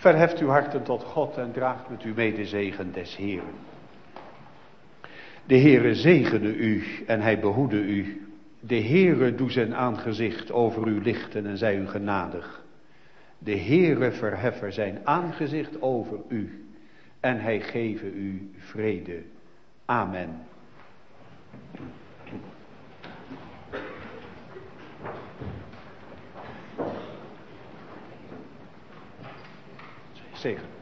Verheft uw harten tot God en draagt met u mee de zegen des Heeren. De Heere zegene u en hij behoede u. De Heere doe zijn aangezicht over u lichten en zij u genadig. De Heere verheffe zijn aangezicht over u en hij geve u vrede. Amen. Zegen.